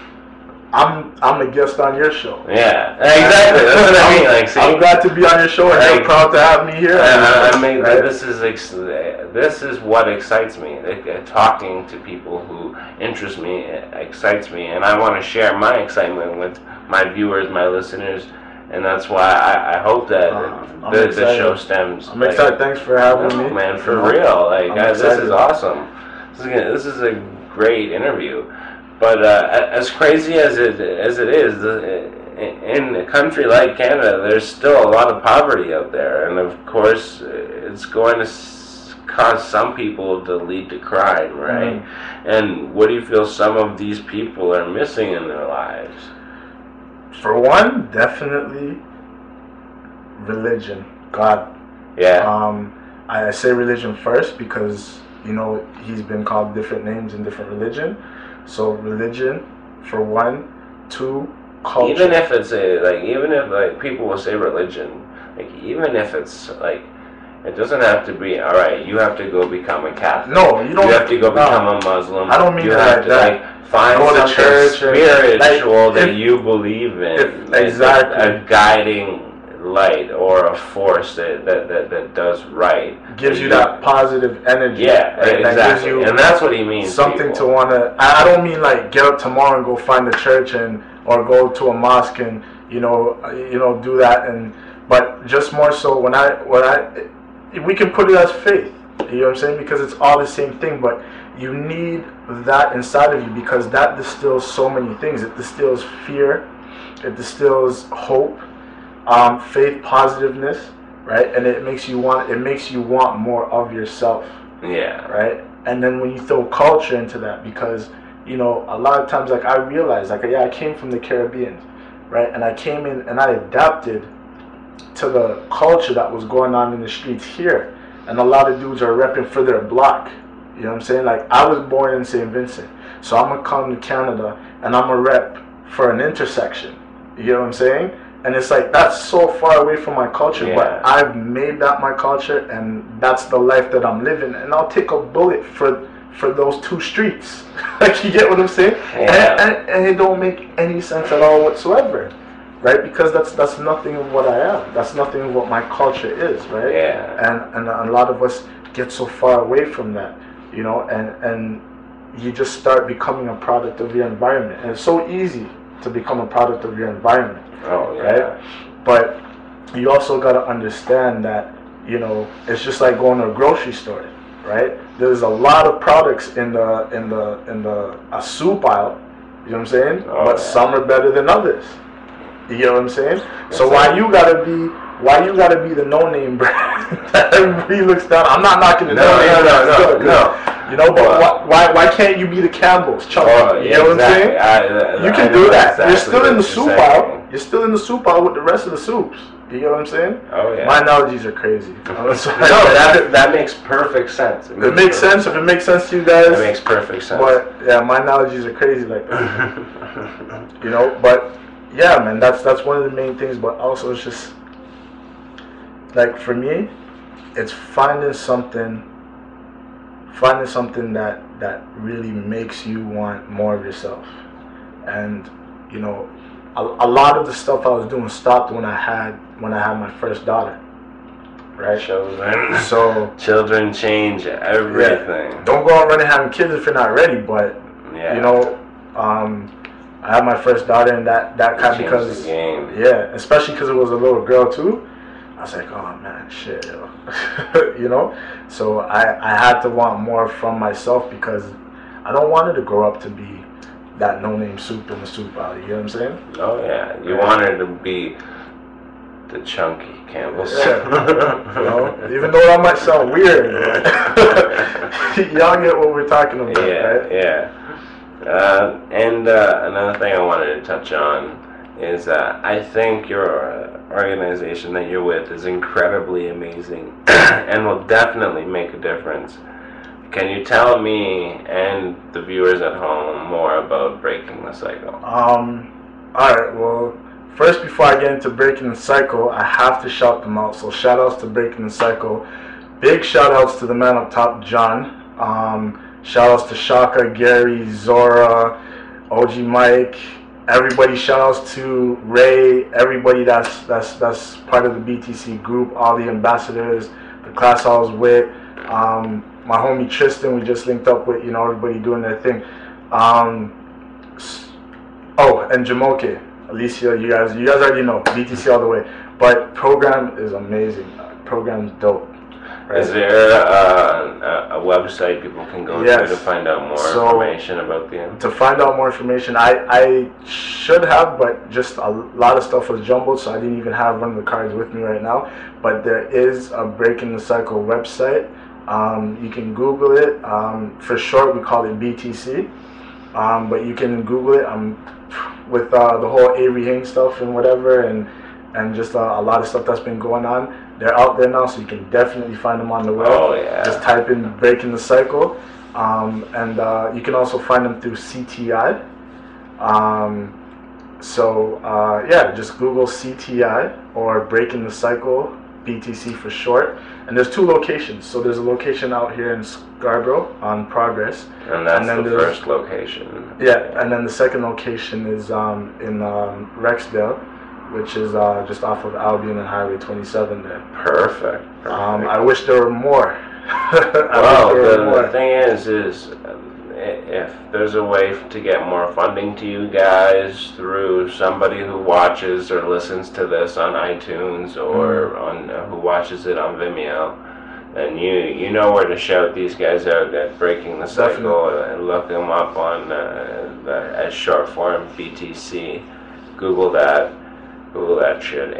I'm I'm a guest on your show. yeah, exactly. That's what I mean. Like, see, I'm glad to be on your show, and Like, you're proud to have me here. Uh, I mean, Right? this is ex- this is what excites me. Like, uh, talking to people who interest me uh, excites me, and I want to share my excitement with my viewers, my listeners, and that's why I, I hope that Uh, I'm the, the excited. show stems. I'm like, excited. Thanks for having no, me, man, for You know? real. Like, I'm uh, this excited. is awesome. This is gonna, this is a great interview. But uh, as crazy as it as it is, the, in a country like Canada, there's still a lot of poverty out there, and of course, it's going to s- cause some people to lead to crime, right? Mm-hmm. And what do you feel some of these people are missing in their lives? For one, definitely religion, God. Yeah, Um, I say religion first because you know he's been called different names in different religion. So religion, for one. Two, culture. even if it's a like, even if like people will say religion, like even if it's like, it doesn't have to be all right. You have to go become a Catholic. No, you don't. You have to go no. become a Muslim. I don't mean you it have like to that. like find Go to something church and- spiritual like, that if- you believe in. if- like, exactly. A guiding light or a force that that, that, that does right. Gives you that positive energy. Yeah, right? That gives exactly. you And that's what he means. something people. to want to. I I don't mean like get up tomorrow and go find a church and or go to a mosque and you know uh, you know do that and but just more so when I when I we can put it as faith. You know what I'm saying? Because it's all the same thing, but you need that inside of you because that distills so many things. It distills fear, it distills hope, um, faith, positiveness, right? And it makes you want it makes you want more of yourself, Yeah. right? And then when you throw culture into that, because you know a lot of times, like I realized, like yeah, I came from the Caribbean, right? And I came in and I adapted to the culture that was going on in the streets here. And a lot of dudes are repping for their block. You know what I'm saying? Like, I was born in Saint Vincent. So I'm going to come to Canada and I'm going to rep for an intersection. You know what I'm saying? And it's like, that's so far away from my culture, Yeah. but I've made that my culture, and that's the life that I'm living. And I'll take a bullet for for those two streets. Like, you get what I'm saying? Yeah. And, and, and it don't make any sense at all whatsoever, right? Because that's that's nothing of what I am. That's nothing of what my culture is, right? Yeah. And and a lot of us get so far away from that, you know, and and you just start becoming a product of your environment. And it's so easy to become a product of your environment. Oh, yeah. Right? But you also got to understand that, you know, it's just like going to a grocery store, right? There's a lot of products in the in the in the a soup aisle, you know what I'm saying? Oh, but yeah. some are better than others. You know what I'm saying? So That's why it. you gotta be why you gotta be the no-name brand that everybody looks down? I'm not knocking the No, no-name no, no, brand, no, no. You know, but Well, why, why why can't you be the Campbell's? Chunky, Oh, you yeah, know what exactly. I'm saying? I, You I can know do that. exactly You're still in the what soup you're aisle. saying. You're still in the soup aisle with the rest of the soups. You get what I'm saying? Oh, yeah. My analogies are crazy. No, that that makes perfect sense. It makes sense if it makes sense to you guys. That makes perfect sense. But yeah, my analogies are crazy like that. You know, but yeah, man, that's that's one of the main things. But also, it's just like, for me, it's finding something, finding something that that really makes you want more of yourself. And you know, a, a lot of the stuff I was doing stopped when I had when I had my first daughter. Right. Children. So Children change everything. yeah, don't go out running having kids if you're not ready. But Yeah. you know, um, I had my first daughter, and that that kind of Changed because the game. yeah, especially because it was a little girl too. I was like, oh man, shit, yo. You know. So I I had to want more from myself because I don't want her to grow up to be that no-name soup in the soup aisle. You know what I'm saying? Oh yeah. You want her to be the chunky Campbell's. Yeah. You know, even though that might sound weird, but y'all get what we're talking about, Yeah, right? yeah. Uh, and uh, another thing I wanted to touch on is uh, I think your uh, organization that you're with is incredibly amazing and will definitely make a difference. Can you tell me and the viewers at home more about Breaking the Cycle? Um, alright, well, first, before I get into Breaking the Cycle, I have to shout them out. So shout outs to Breaking the Cycle. Big shout outs to the man up top, John. Um, shout outs to Shaka, Gary, Zora, O G Mike, everybody. Shout outs to Ray, everybody that's that's that's part of the B T C group, all the ambassadors, the class I was with, um, my homie Tristan, we just linked up with, you know, everybody doing their thing. Um, oh, and Jamoke. Alicia, you guys, you guys already know B T C all the way. But program is amazing. Program's dope. Right? Is there uh, a, a website people can go Yes. to to find out more So, information about the To find out more information, I I should have, but just a lot of stuff was jumbled, so I didn't even have one of the cards with me right now. But there is a Breaking the Cycle website. Um, you can Google it. Um, for short, we call it B T C. Um, but you can Google it. Um, with uh, the whole Avery Hing stuff and whatever, and and just uh, a lot of stuff that's been going on. They're out there now, so you can definitely find them on the web. Oh, yeah. Just type in Breaking the Cycle, um, and uh, you can also find them through C T I. Um, so uh, yeah, just Google C T I or Breaking the Cycle, B T C for short. And there's two locations. So there's a location out here in Scarborough on Progress. And that's and then the there's- first location. Yeah, and then the second location is um, in um, Rexdale, which is uh, just off of Albion and Highway twenty-seven there. Perfect. perfect. Um, I wish there were more. I well, wish there were the, more. the thing is, is um, i- if there's a way to get more funding to you guys through somebody who watches or listens to this on iTunes or Mm. on uh, who watches it on Vimeo, then you you know where to shout these guys out at Breaking the Cycle and look them up on uh, the, as short form B T C. Google that. Google that shit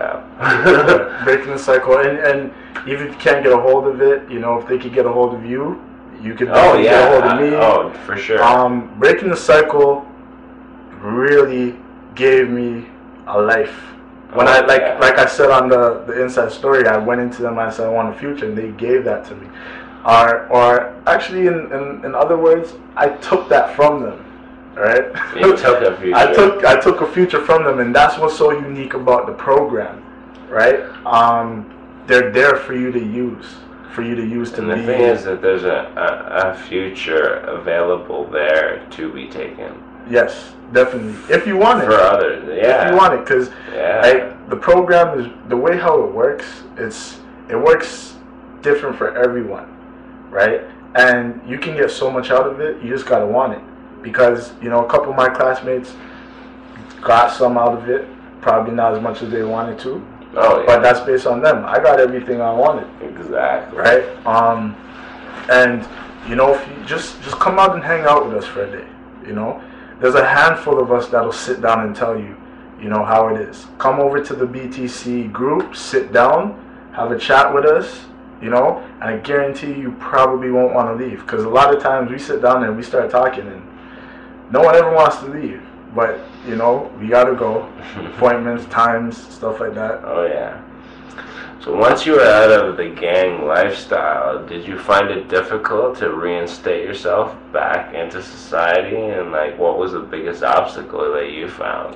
ASAP. Breaking the Cycle, and, and even if you can't get a hold of it, you know, if they could get a hold of you, you could Oh definitely yeah, get a hold of me. oh for sure. Um, Breaking the Cycle really gave me a life. When Oh, I like yeah. like I said on the, the inside story, I went into them and I said I want a future, and they gave that to me. Or or actually, in, in, in other words, I took that from them. right? You took a future. I took I took a future from them, and that's what's so unique about the program, right? Um, they're there for you to use, for you to use to and the be. thing is that there's a, a, a future available there to be taken. Yes, definitely. If you want it. For others, yeah. If you want it, because yeah. like, the program is, the way how it works, it's it works different for everyone, right? And you can get so much out of it, you just gotta want it. Because, you know, a couple of my classmates got some out of it, probably not as much as they wanted to. Oh, yeah. But that's based on them. I got everything I wanted. Exactly. Right? Um, and, you know, if you just, just come out and hang out with us for a day, you know? There's a handful of us that'll sit down and tell you, you know, how it is. Come over to the B T C group, sit down, have a chat with us, you know, and I guarantee you probably won't want to leave. Because a lot of times we sit down and we start talking and no one ever wants to leave. But, you know, we got to go. Appointments, times, stuff like that. Oh, yeah. So once you were out of the gang lifestyle, did you find it difficult to reinstate yourself back into society? And, like, what was the biggest obstacle that you found?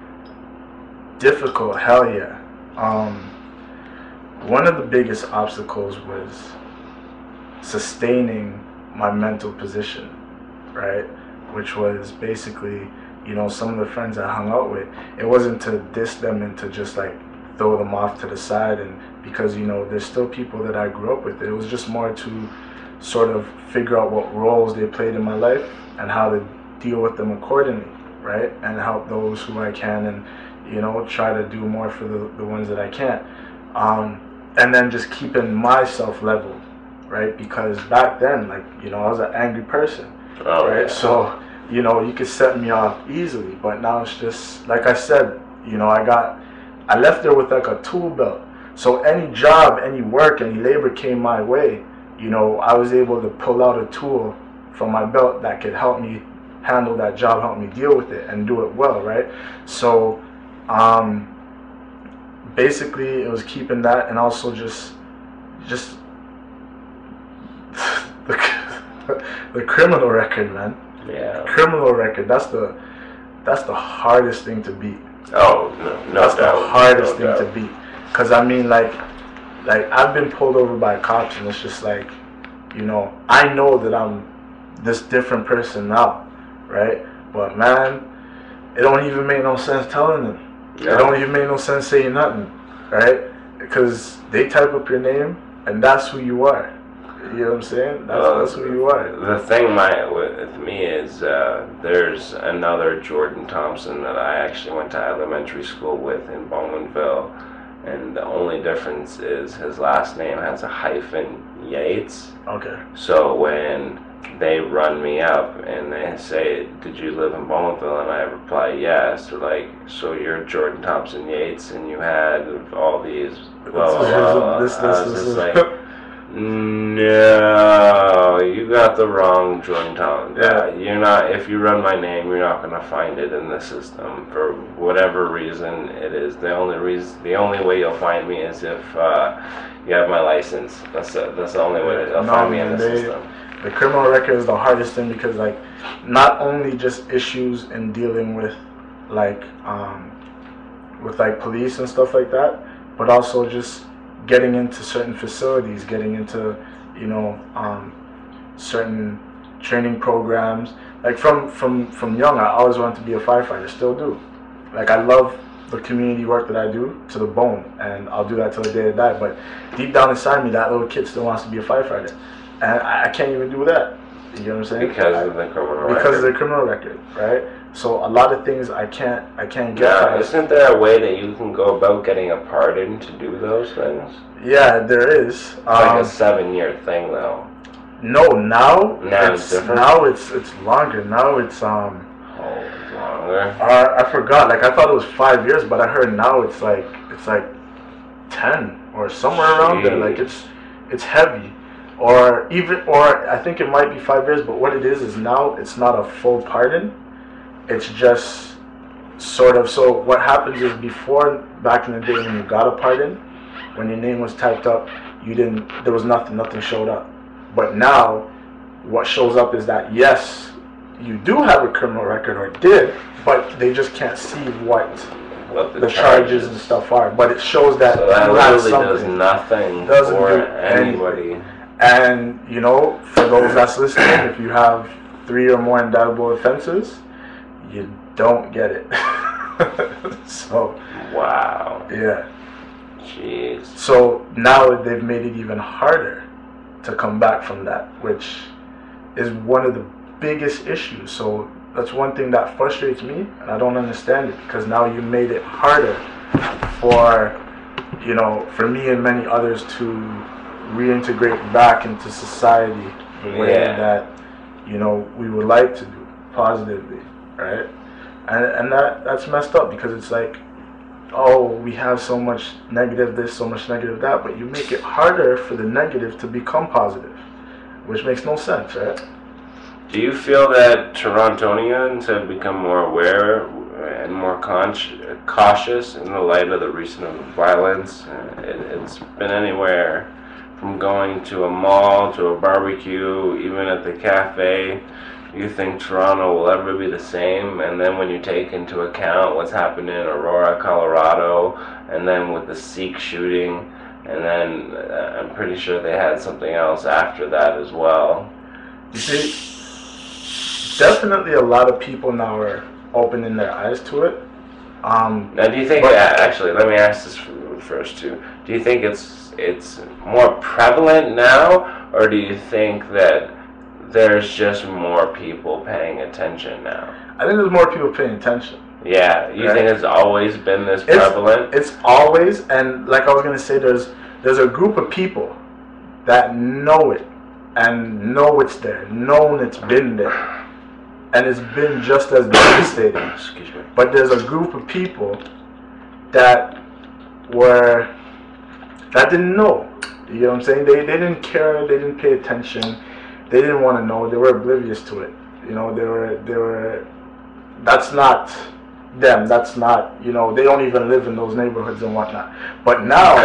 Difficult, hell yeah. Um, one of the biggest obstacles was sustaining my mental position, right? Which was basically, you know, some of the friends I hung out with, it wasn't to diss them and to just like throw them off to the side, and because, you know, there's still people that I grew up with. It was just more to sort of figure out what roles they played in my life and how to deal with them accordingly, right? And help those who I can, and, you know, try to do more for the, the ones that I can't. Um, and then just keeping myself leveled, right? Because back then, like, you know, I was an angry person, oh, right? Yeah. So, you know, you could set me off easily, but now it's just, like I said, you know, I got, I left there with like a tool belt. So any job, any work, any labor came my way, you know, I was able to pull out a tool from my belt that could help me handle that job, help me deal with it and do it well, right? So, um, basically it was keeping that, and also just, just the, the criminal record, man. Yeah. Criminal record, that's the, that's the hardest thing to beat. Oh, no, no That's doubt. the hardest no thing doubt. to beat. Cause I mean, like, like I've been pulled over by cops, and it's just like, you know, I know that I'm this different person now, right? But man, it don't even make no sense telling them. Yeah. It don't even make no sense saying nothing, right? Because they type up your name, and that's who you are. You know what I'm saying? That's, Uh, that's who you are. The thing my, with me is uh, there's another Jordan Thompson that I actually went to elementary school with in Bowmanville, and the only difference is his last name has a hyphen, Yates. Okay. So when they run me up and they say, "Did you live in Bowmanville?" and I reply, "Yes," they're like, "So you're Jordan Thompson Yates, and you had all these." Well, well, This- this- I was this- just this- like, no, you got the wrong Jordan Thompson. Yeah. Yeah, you're not. If you run my name, you're not gonna find it in the system for whatever reason it is. The only reason, the only way you'll find me is if uh, you have my license. That's the, that's the only way that they'll No, find me in man, the they- system. The criminal record is the hardest thing because, like, not only just issues in dealing with, like, um, with like police and stuff like that, but also just getting into certain facilities, getting into, you know, um, certain training programs. Like from from from young, I always wanted to be a firefighter. Still do. Like, I love the community work that I do to the bone, and I'll do that till the day I die. But deep down inside me, that little kid still wants to be a firefighter. And I I can't even do that. You know what I'm saying? Because I, of the criminal because record. of the criminal record, right? So a lot of things I can't I can't get Now, past. isn't there a way that you can go about getting a pardon to do those things? Yeah, there is. It's like Um, a seven-year thing, though. no, now Now it's it's different? now it's it's longer. Now it's um Oh, it's longer. uh, I forgot. Like, I thought it was five years, but I heard now it's like it's like ten or somewhere around there. Like, it's it's heavy. Or even, or I think it might be five years, but what it is is now it's not a full pardon. It's just sort of, so what happens is before, back in the day when you got a pardon, when your name was typed up, you didn't, there was nothing, nothing showed up. But now, what shows up is that, yes, you do have a criminal record or did, but they just can't see what What the, the charges, charges and stuff are. But it shows that so that you have really does something. nothing Doesn't for do anybody. And, you know, for those that's listening, if you have three or more indictable offenses, you don't get it. So, Wow. yeah. Jeez. So now they've made it even harder to come back from that, which is one of the biggest issues. So that's one thing that frustrates me, and I don't understand it, because now you made it harder for, you know, for me and many others to reintegrate back into society the way Yeah. that, you know, we would like to do positively, right? And and that that's messed up, because it's like, oh, we have so much negative this, so much negative that, but you make it harder for the negative to become positive, which makes no sense, right? Do you feel that Torontonians have become more aware and more con- cautious in the light of the recent violence? Uh, It, it's been anywhere from going to a mall to a barbecue, even at the cafe. Do you think Toronto will ever be the same? And then when you take into account what's happened in Aurora, Colorado, and then with the Sikh shooting, and then uh, I'm pretty sure they had something else after that as well. You see, definitely a lot of people now are opening their eyes to it. Um, Now, do you think But- that, actually, let me ask this first too. Do you think it's it's more prevalent now, or do you think that there's just more people paying attention now? I think there's more people paying attention. Yeah, you Right. think it's always been this It's- prevalent? It's always, and like I was gonna say, there's there's a group of people that know it and know it's there, known it's been there, and it's been just as devastating. Excuse me. But there's a group of people that were that didn't know. You know what I'm saying? They they didn't care. They didn't pay attention. They didn't want to know. They were oblivious to it. You know, they were they were. That's not them. That's not, you know. They don't even live in those neighborhoods and whatnot. But now,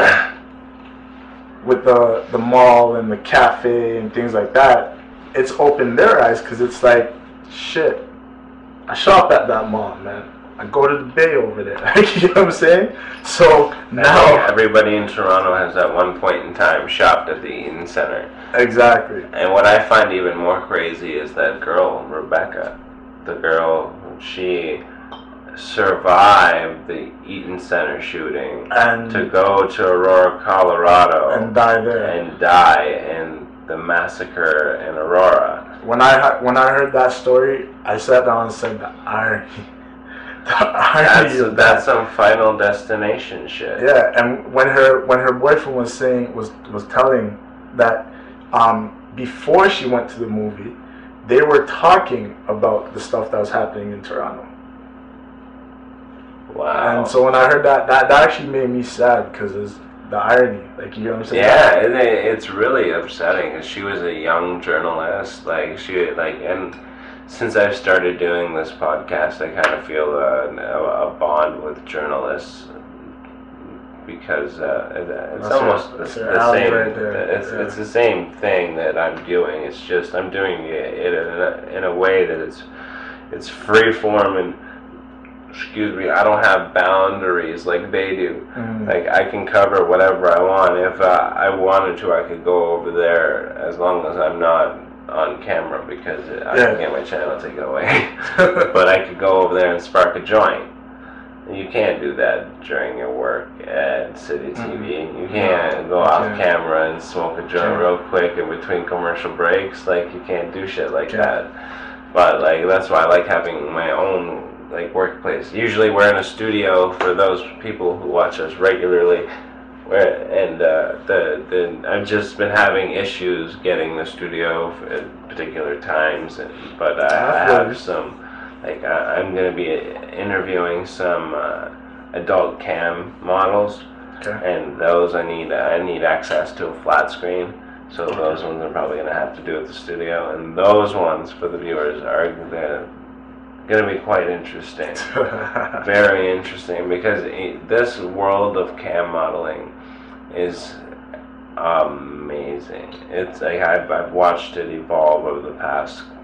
with the the mall and the cafe and things like that, it's opened their eyes, because it's like, shit. I shop at that mall, man. I go to the Bay over there. You know what I'm saying? So I think now, everybody in Toronto has at one point in time shopped at the Eaton Centre. exactly. And what I find even more crazy is that girl, Rebecca, the girl, she survived the Eaton Center shooting And to go to Aurora, Colorado, and die there. and die in the massacre in Aurora. When I ha- when I heard that story, I sat down and said, the irony. The irony That's of that's that. some Final Destination shit. Yeah, and when her when her boyfriend was saying was was telling that um, before she went to the movie, they were talking about the stuff that was happening in Toronto. Wow. And so when I heard that, that, that actually made me sad, because it's the irony. Like, you know what I'm saying? Yeah, it, it's really upsetting. 'Cause she was a young journalist, like she like, and since I've started doing this podcast, I kind of feel a, a, a bond with journalists, because uh, it, it's That's almost right. the, That's the right. same. Right there. It's Yeah. it's the same thing that I'm doing. It's just I'm doing it in a, in a way that it's it's free form, and excuse me, I don't have boundaries like they do. Mm. Like, I can cover whatever I want. If uh, I wanted to, I could go over there, as long as I'm not on camera, because I Yeah. can get my channel taken away. But I could go over there and spark a joint. And you can't do that during your work at City T V. You can't go you off can't. camera and smoke a joint Can't. real quick in between commercial breaks. Like, you can't do shit like Can't. that. But, like, that's why I like having my own, like, workplace. Usually we're in a studio, for those people who watch us regularly, where and uh, the the I've just been having issues getting the studio at particular times, and, but I, I have some, like, I, I'm gonna be interviewing some uh, adult cam models, Okay. and those I need I need access to a flat screen. So those ones I'm probably gonna have to do at the studio, and those ones for the viewers are gonna gonna be quite interesting. Very interesting, because it, this world of cam modeling is amazing. It's like I've, I've watched it evolve over the past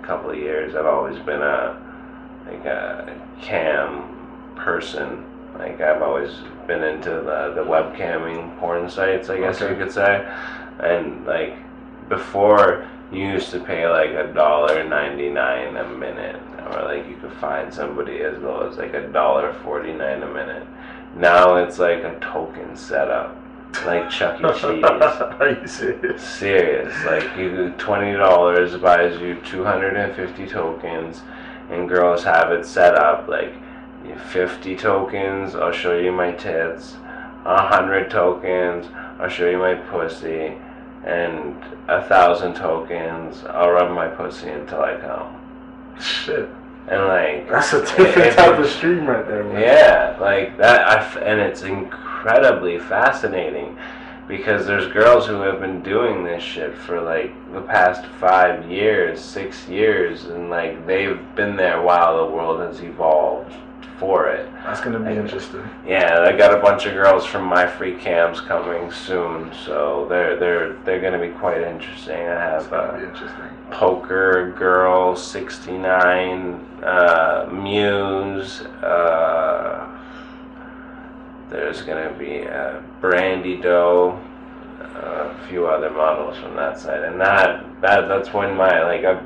couple of years. I've always been a like a cam person. Like I've always been into the, the webcamming porn sites, I guess Okay. you could say. And like before, you used to pay like a dollar ninety nine a minute, or like you could find somebody as low as like a dollar forty nine a minute. Now it's like a token setup, like Chuck E. Cheese. Are you serious? Serious. Like you twenty dollars buys you two hundred and fifty tokens, and girls have it set up like fifty tokens, I'll show you my tits. A hundred tokens, I'll show you my pussy. And a thousand tokens, I'll rub my pussy until I come. Shit. And like That's a different it- type it- of stream right there, man. Yeah, like that, I f and it's incredibly fascinating because there's girls who have been doing this shit for like the past five years, six years, and like they've been there while the world has evolved for it. That's gonna be Like, interesting. Yeah, I got a bunch of girls from My Free Cams coming soon, so they're they're they're gonna be quite interesting. I That's have gonna be uh, interesting. Poker Girl sixty-nine, uh, Muse. Uh, there's gonna be uh, Brandy Doe, uh, a few other models from that side, and that that that's when my like I've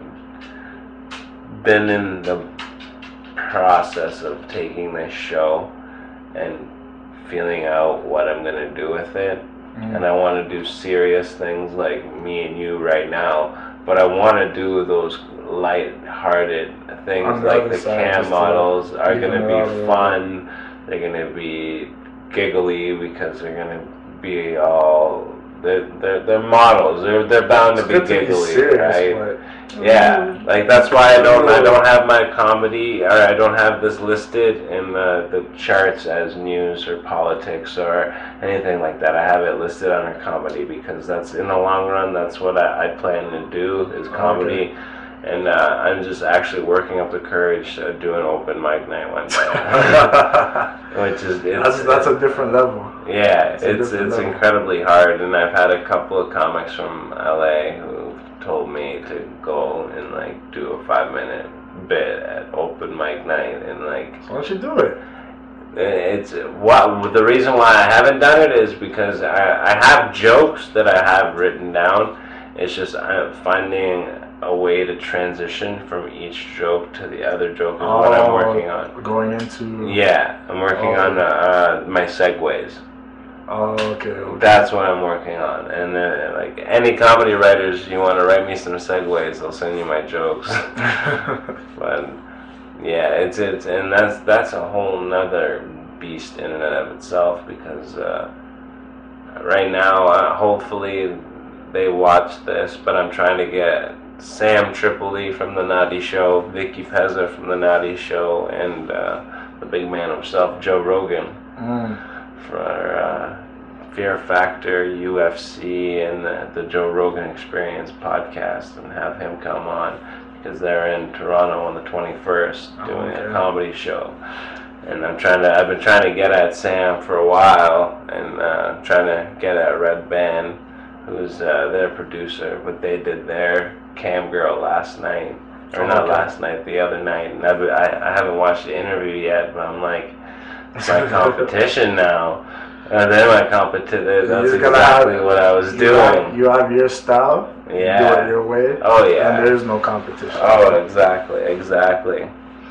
been in the process of taking this show and feeling out what I'm gonna do with it. Mm. And I want to do serious things like me and you right now, but I want to do those light-hearted things On the like other the side, cam just to models are even going to it out a be little fun. They're going to be giggly because they're going to be all they're they're, they're models. They're they're bound It's to be good to be giggly, serious, right? but Yeah, like that's why I don't I don't have my comedy, or I don't have this listed in the, the charts as news or politics or anything like that. I have it listed under comedy because that's in the long run that's what I, I plan to do is comedy. And uh, I'm just actually working up the courage to do an open mic night one day, which is it's, that's that's a different level. yeah, It's a it's different it's level. incredibly hard, and I've had a couple of comics from L A who told me to go and like do a five minute bit at open mic night, and like Why don't you do it? it's what the reason why I haven't done it is because I I have jokes that I have written down. It's just I'm finding a way to transition from each joke to the other joke is what I'm working on. Going into Yeah, I'm working Oh. on uh, my segues. Oh, okay. okay. That's what I'm working on. And then, like, any comedy writers, you want to write me some segues, I'll send you my jokes. But, yeah, it's, it's, and that's, that's a whole nother beast in and of itself because, uh, right now, uh, hopefully they watch this, but I'm trying to get Sam Tripoli from The Naughty Show, Vicky Pezza from The Naughty Show, and, uh, the big man himself, Joe Rogan, Mm. for uh, Fear Factor, U F C, and the, the Joe Rogan Experience podcast, and have him come on because they're in Toronto on the twenty-first Oh, doing okay. a comedy show. And I'm trying to, I've been trying to get at Sam for a while, and uh, trying to get at Red Band, who's uh, their producer, but they did their Cam Girl last night, or Oh, not okay. last night, the other night, and I've, I, I haven't watched the interview yet, but I'm like, it's my competition now. And then my competition, that's just gotta exactly have- what I was You doing. have, you have your style. You Yeah. do it your way. Oh, yeah. And there's no competition. Oh, exactly, exactly.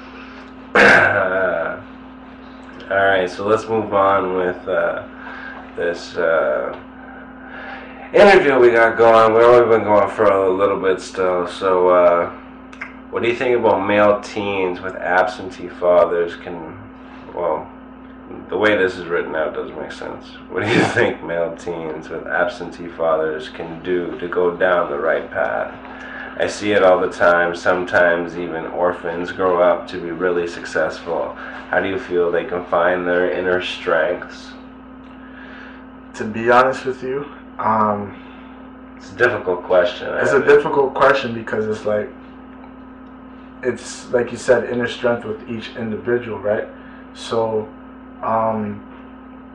uh, all right, so let's move on with uh, this uh, interview we got going. We've only been going for a little bit still. So, uh, what do you think about male teens with absentee fathers can, well, the way this is written out doesn't make sense. What do you think male teens with absentee fathers can do to go down the right path? I see it all the time. Sometimes even orphans grow up to be really successful. How do you feel they can find their inner strengths? To be honest with you, um, It's a difficult question. it's a difficult question because it's like, it's like you said, inner strength with each individual, right? So, um,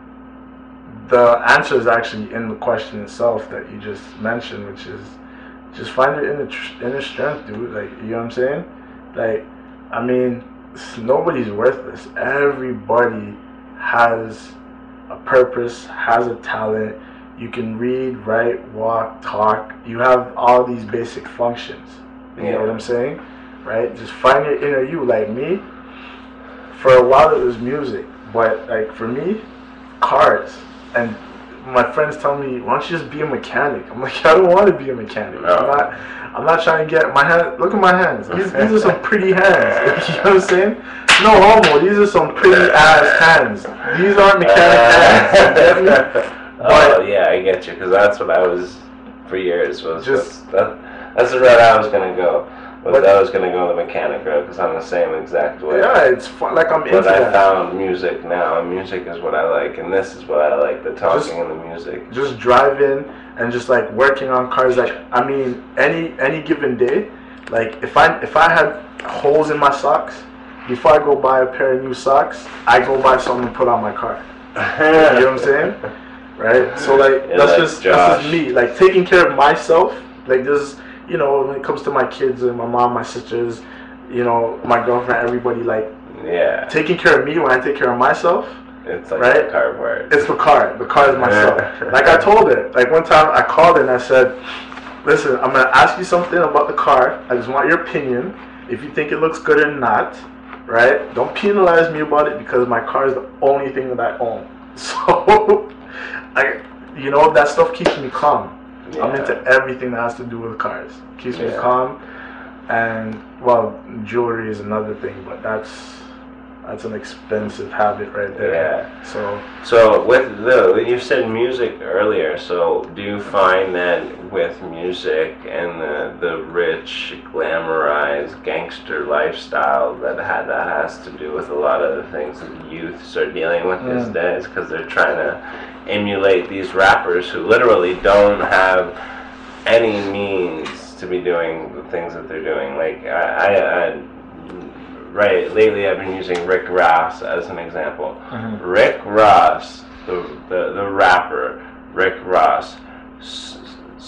the answer is actually in the question itself that you just mentioned, which is just find your inner tr- inner strength, dude. Like, you know what I'm saying? Like, I mean, nobody's worthless. Everybody has a purpose, has a talent. You can read, write, walk, talk. You have all these basic functions. You Yeah. know what I'm saying? Right? Just find your inner you. Like me, for a while it was music, but like for me, cars. And my friends tell me, why don't you just be a mechanic? I'm like, I don't want to be a mechanic. No. I'm not. I'm not trying to get my hand. Look at my hands. These, these are some pretty hands. You know what I'm saying? No homo. These are some pretty ass hands. These aren't mechanic hands. You get me? Oh yeah, I get you, because that's what I was for years. Was Just- just that, that's the route I was gonna go. Was But- I was gonna go the mechanic route, because I'm the same exact way. Yeah, it's fun. Like I'm into But I that. found music now, and music is what I like, and this is what I like, the talking Just- and the music. Just driving and just like working on cars. Like I mean, any any given day, like if I if I had holes in my socks, before I go buy a pair of new socks, I go buy something to put on my car. You know what I'm saying? Right? So like Yeah, that's like just that's just Josh. me. Like taking care of myself. Like this, you know, when it comes to my kids and my mom, my sisters, you know, my girlfriend, everybody. Like Yeah, taking care of me when I take care of myself. it's like Right? the car part. It's the car. The car is myself. Yeah. Like I told her. Like one time I called her and I said, listen, I'm gonna ask you something about the car. I just want your opinion. If you think it looks good or not, right? Don't penalize me about it because my car is the only thing that I own. So, I, you know, that stuff keeps me calm. I'm Yeah. into everything that has to do with cars. Keeps me Yeah. calm. And well, jewelry is another thing, but that's that's an expensive habit right there. Yeah. So So with the, you said music earlier, so do you find that with music and the, the rich, glamorized gangster lifestyle that had, that has to do with a lot of the things that youths are dealing with these Mm. days, because they're trying to emulate these rappers who literally don't have any means to be doing the things that they're doing. Like I, I, I right lately I've been using Rick Ross as an example. Rick Ross, the, the, the rapper, Rick Ross, s-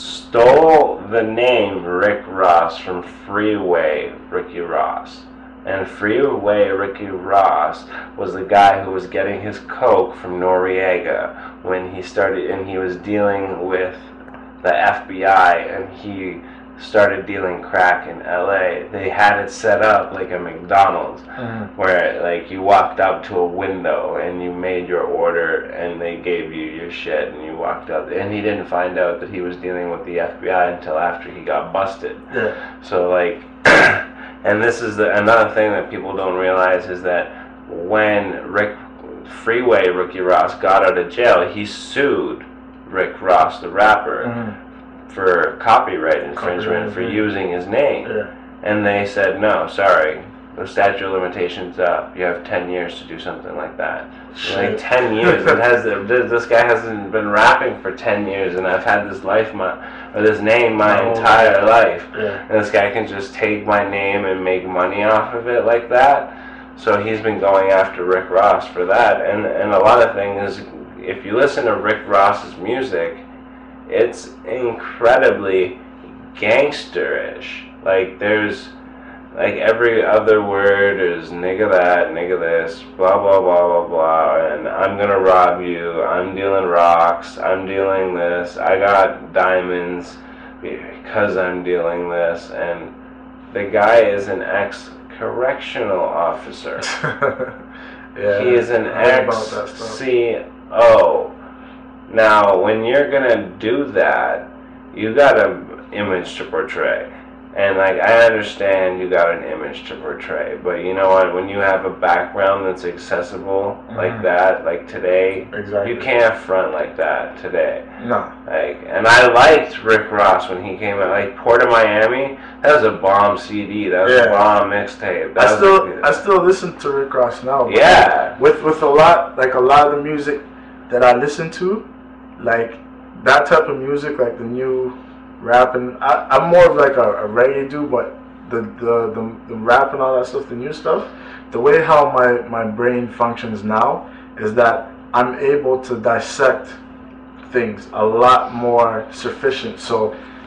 stole the name Rick Ross from Freeway Ricky Ross. And Freeway Ricky Ross was the guy who was getting his coke from Noriega when he started, and he was dealing with the F B I, and he started dealing crack in L A. They had it set up like a McDonald's, where like you walked up to a window and you made your order and they gave you your shit and you walked up, and he didn't find out that he was dealing with the F B I until after he got busted. yeah. So like and this is the, another thing that people don't realize is that when Rick Freeway Ricky Ross got out of jail, he sued Rick Ross the rapper Mhm. for copyright infringement Copyright for infringement. using his name. Yeah. And they said, no, sorry, the statute of limitations up. You have ten years to do something like that. Like Shit. ten years. It has. This guy hasn't been rapping for ten years, and I've had this life, my or this name, my Oh. entire life. Yeah. And this guy can just take my name and make money off of it like that. So he's been going after Rick Ross for that. And and a lot of things, if you listen to Rick Ross's music, it's incredibly gangsterish. Like there's like every other word is nigga that, nigga this, blah blah blah blah blah, and I'm gonna rob you, I'm dealing rocks, I'm dealing this, I got diamonds because I'm dealing this, and the guy is an ex-correctional officer. Yeah. He is an I heard about that stuff. ex-C O. Now, when you're gonna do that, you got an image to portray. And like I understand you got an image to portray, but you know what? When you have a background that's accessible like Mhm. that, like today, Exactly. you can't front like that today. No. Like, and I liked Rick Ross when he came out. Like Port of Miami, that was a bomb C D. That was Yeah. a bomb mixtape. That I was still a- I still listen to Rick Ross now. but Yeah. With with a lot like a lot of the music that I listen to, like that type of music, like the new rap, and I, I'm more of like a, a reggae dude, but the, the the the rap and all that stuff, the new stuff, the way how my my brain functions now is that I'm able to dissect things a lot more sufficient. So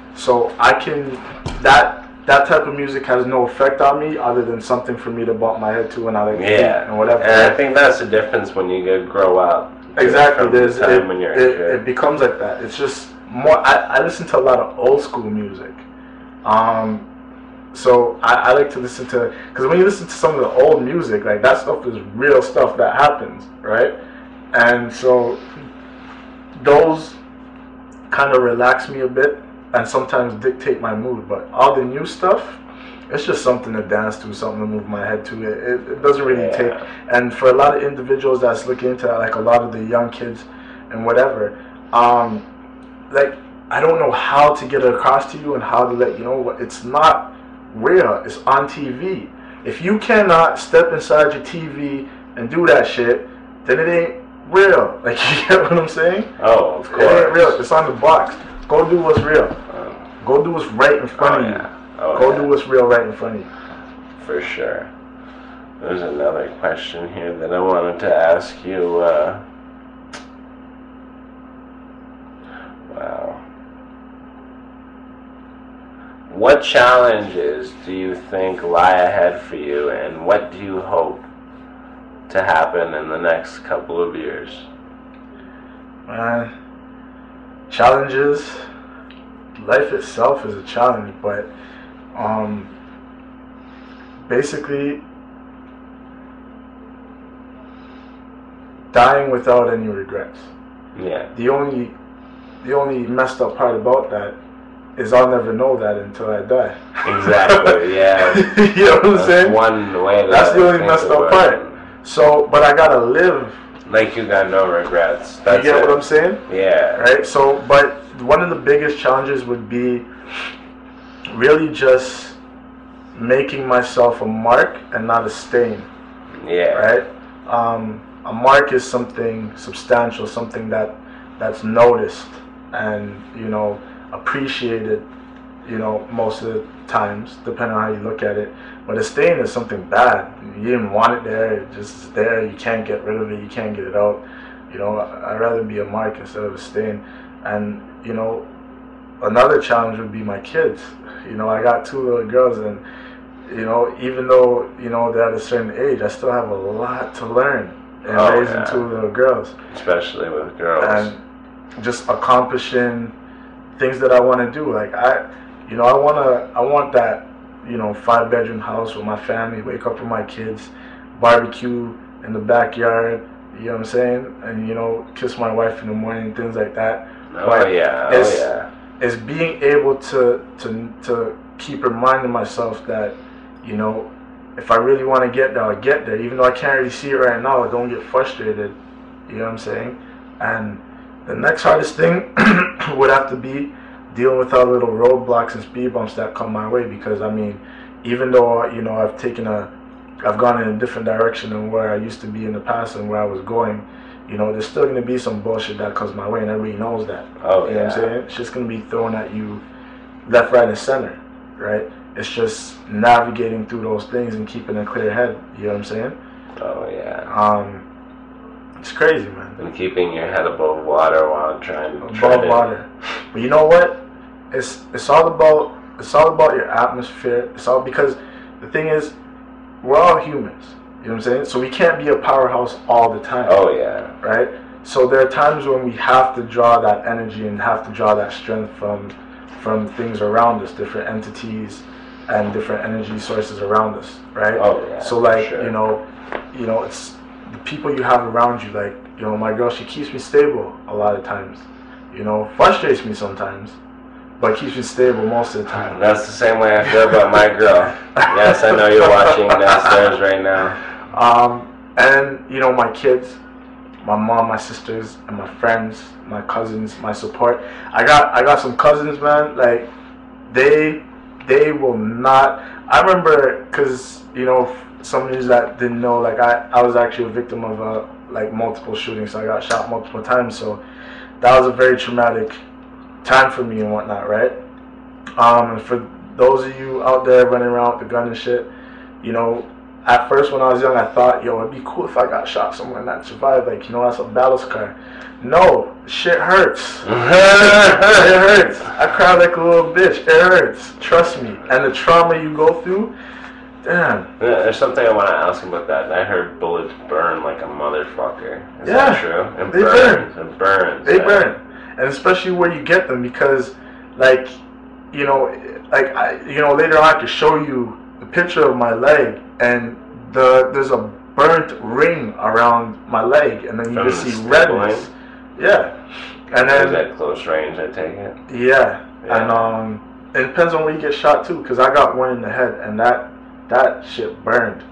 So I can that that type of music has no effect on me other than something for me to bump my head to and I like Yeah, and whatever. And I think that's the difference when you get grow up. Exactly. There's the time it, when you're it, it becomes like that. It's just more. I, I listen to a lot of old school music. Um, so I, I like to listen to because when you listen to some of the old music, like that stuff is real stuff that happens, right? And so those kind of relax me a bit and sometimes dictate my mood. But all the new stuff, it's just something to dance to, something to move my head to. It, it, it doesn't really yeah. take. And for a lot of individuals that's looking into that, like a lot of the young kids and whatever, um, like I don't know how to get it across to you and how to let you know what it's not real. It's on T V. If you cannot step inside your T V and do that shit, then it ain't real. Like, you get what I'm saying? Oh, of course. It ain't real. It's on the box. Go do what's real. Go do what's right in front oh, of you. Yeah. Oh, Go yeah. do what's real right in front of you. For sure. There's another question here that I wanted to ask you. Uh, wow. What challenges do you think lie ahead for you, and what do you hope to happen in the next couple of years? Man, challenges. Life itself is a challenge, but um, basically dying without any regrets. Yeah. The only, the only messed up part about that is I'll never know that until I die. Exactly. Yeah. You know what I'm That's saying? one way. To That's the only think messed up about part. it. So, but I gotta live. Like you got no regrets. That's You get it. what I'm saying? Yeah. Right. So, but one of the biggest challenges would be really just making myself a mark and not a stain. Yeah. Right. Um, a mark is something substantial, something that that's noticed and, you know, appreciated, you know, most of the times, depending on how you look at it. But a stain is something bad. You didn't want it there, it just is there, you can't get rid of it, you can't get it out. You know, I'd rather be a mark instead of a stain. And, you know, another challenge would be my kids. You know, I got two little girls, and, you know, even though, you know, they're at a certain age, I still have a lot to learn in oh, raising yeah. two little girls. Especially with girls. And just accomplishing things that I want to do. Like, I, you know, I want to, I want that, you know, five bedroom house with my family, wake up with my kids, barbecue in the backyard, you know what I'm saying? And, you know, kiss my wife in the morning, things like that. Oh, but yeah. It's, oh, yeah. It's being able to, to, to keep reminding myself that, you know, if I really want to get there, I'll get there. Even though I can't really see it right now, I don't get frustrated, you know what I'm saying? And the next hardest thing would have to be dealing with all the little roadblocks and speed bumps that come my way, because, I mean, even though, you know, I've taken a, I've gone in a different direction than where I used to be in the past and where I was going, you know, there's still going to be some bullshit that comes my way, and everybody knows that. Oh, you know yeah. what I'm saying? It's just going to be thrown at you left, right, and center, right? It's just navigating through those things and keeping a clear head, you know what I'm saying? Oh, yeah. Um, it's crazy, man. And keeping your head above water while trying to Above water. But you know what? It's it's all about it's all about your atmosphere. It's all because the thing is, we're all humans. You know what I'm saying? So we can't be a powerhouse all the time. Oh, yeah. Right? So there are times when we have to draw that energy and have to draw that strength from from things around us, different entities and different energy sources around us, right? Oh, yeah. So like, sure. you know, you know, it's the people you have around you, like, you know, my girl, she keeps me stable a lot of times. You know, frustrates me sometimes, but keeps me stable most of the time. That's the same way I feel about my girl. Yes, I know you're watching downstairs right now. Um, and, you know, my kids, my mom, my sisters, and my friends, my cousins, my support. I got I got some cousins, man, like, they they will not, I remember, because, you know, some of you that didn't know, like, I, I was actually a victim of, uh, like, multiple shootings, so I got shot multiple times, so that was a very traumatic time for me and whatnot, right? Um, and for those of you out there running around with the gun and shit, you know, at first when I was young, I thought, yo, it'd be cool if I got shot somewhere and that survived. Like, you know, that's a battle scar. No, shit hurts. It hurts. I cry like a little bitch. It hurts. Trust me. And the trauma you go through, damn. Yeah, there's something I want to ask about that. I heard bullets burn like a motherfucker. Is Yeah, that true? It they burns. It burns. They yeah. burn. And especially where you get them because, like, you know, like, I, you know, later on I could show you the picture of my leg and the there's a burnt ring around my leg and then you From just the see redness. stippling? Yeah. And Is then, that close range, I take it? yeah. Yeah. And um, it depends on where you get shot too because I got one in the head and that, that shit burned.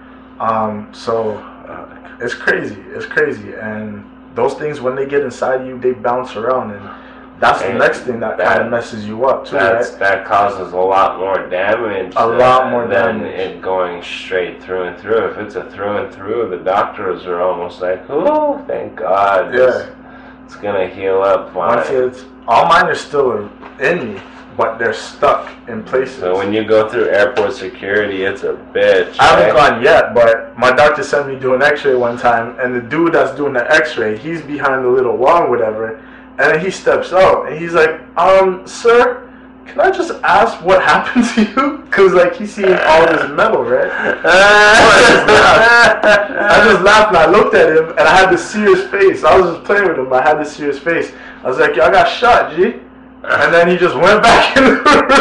Um, so uh, it's crazy. It's crazy. And those things, when they get inside you, they bounce around and that's And the next thing that, that- kind of messes you up too, That's, right? that causes a lot more damage. A than, lot more than damage. it going straight through and through. If it's a through and through, the doctors are almost like, oh, thank God. Yeah. It's, it's going to heal up fine. Once it's, all mine are still in me, but they're stuck in places. So when you go through airport security, it's a bitch. I haven't right? gone yet, but my doctor sent me to do an x-ray one time, and the dude that's doing the x-ray, he's behind the little wall or whatever, and then he steps out, and he's like, um, sir, can I just ask what happened to you? Because, like, he's seeing all this metal, right? So I just laughed. I just laughed, and I looked at him, and I had this serious face. I was just playing with him, but I had this serious face. I was like, yo, I got shot, G. And then he just went back in the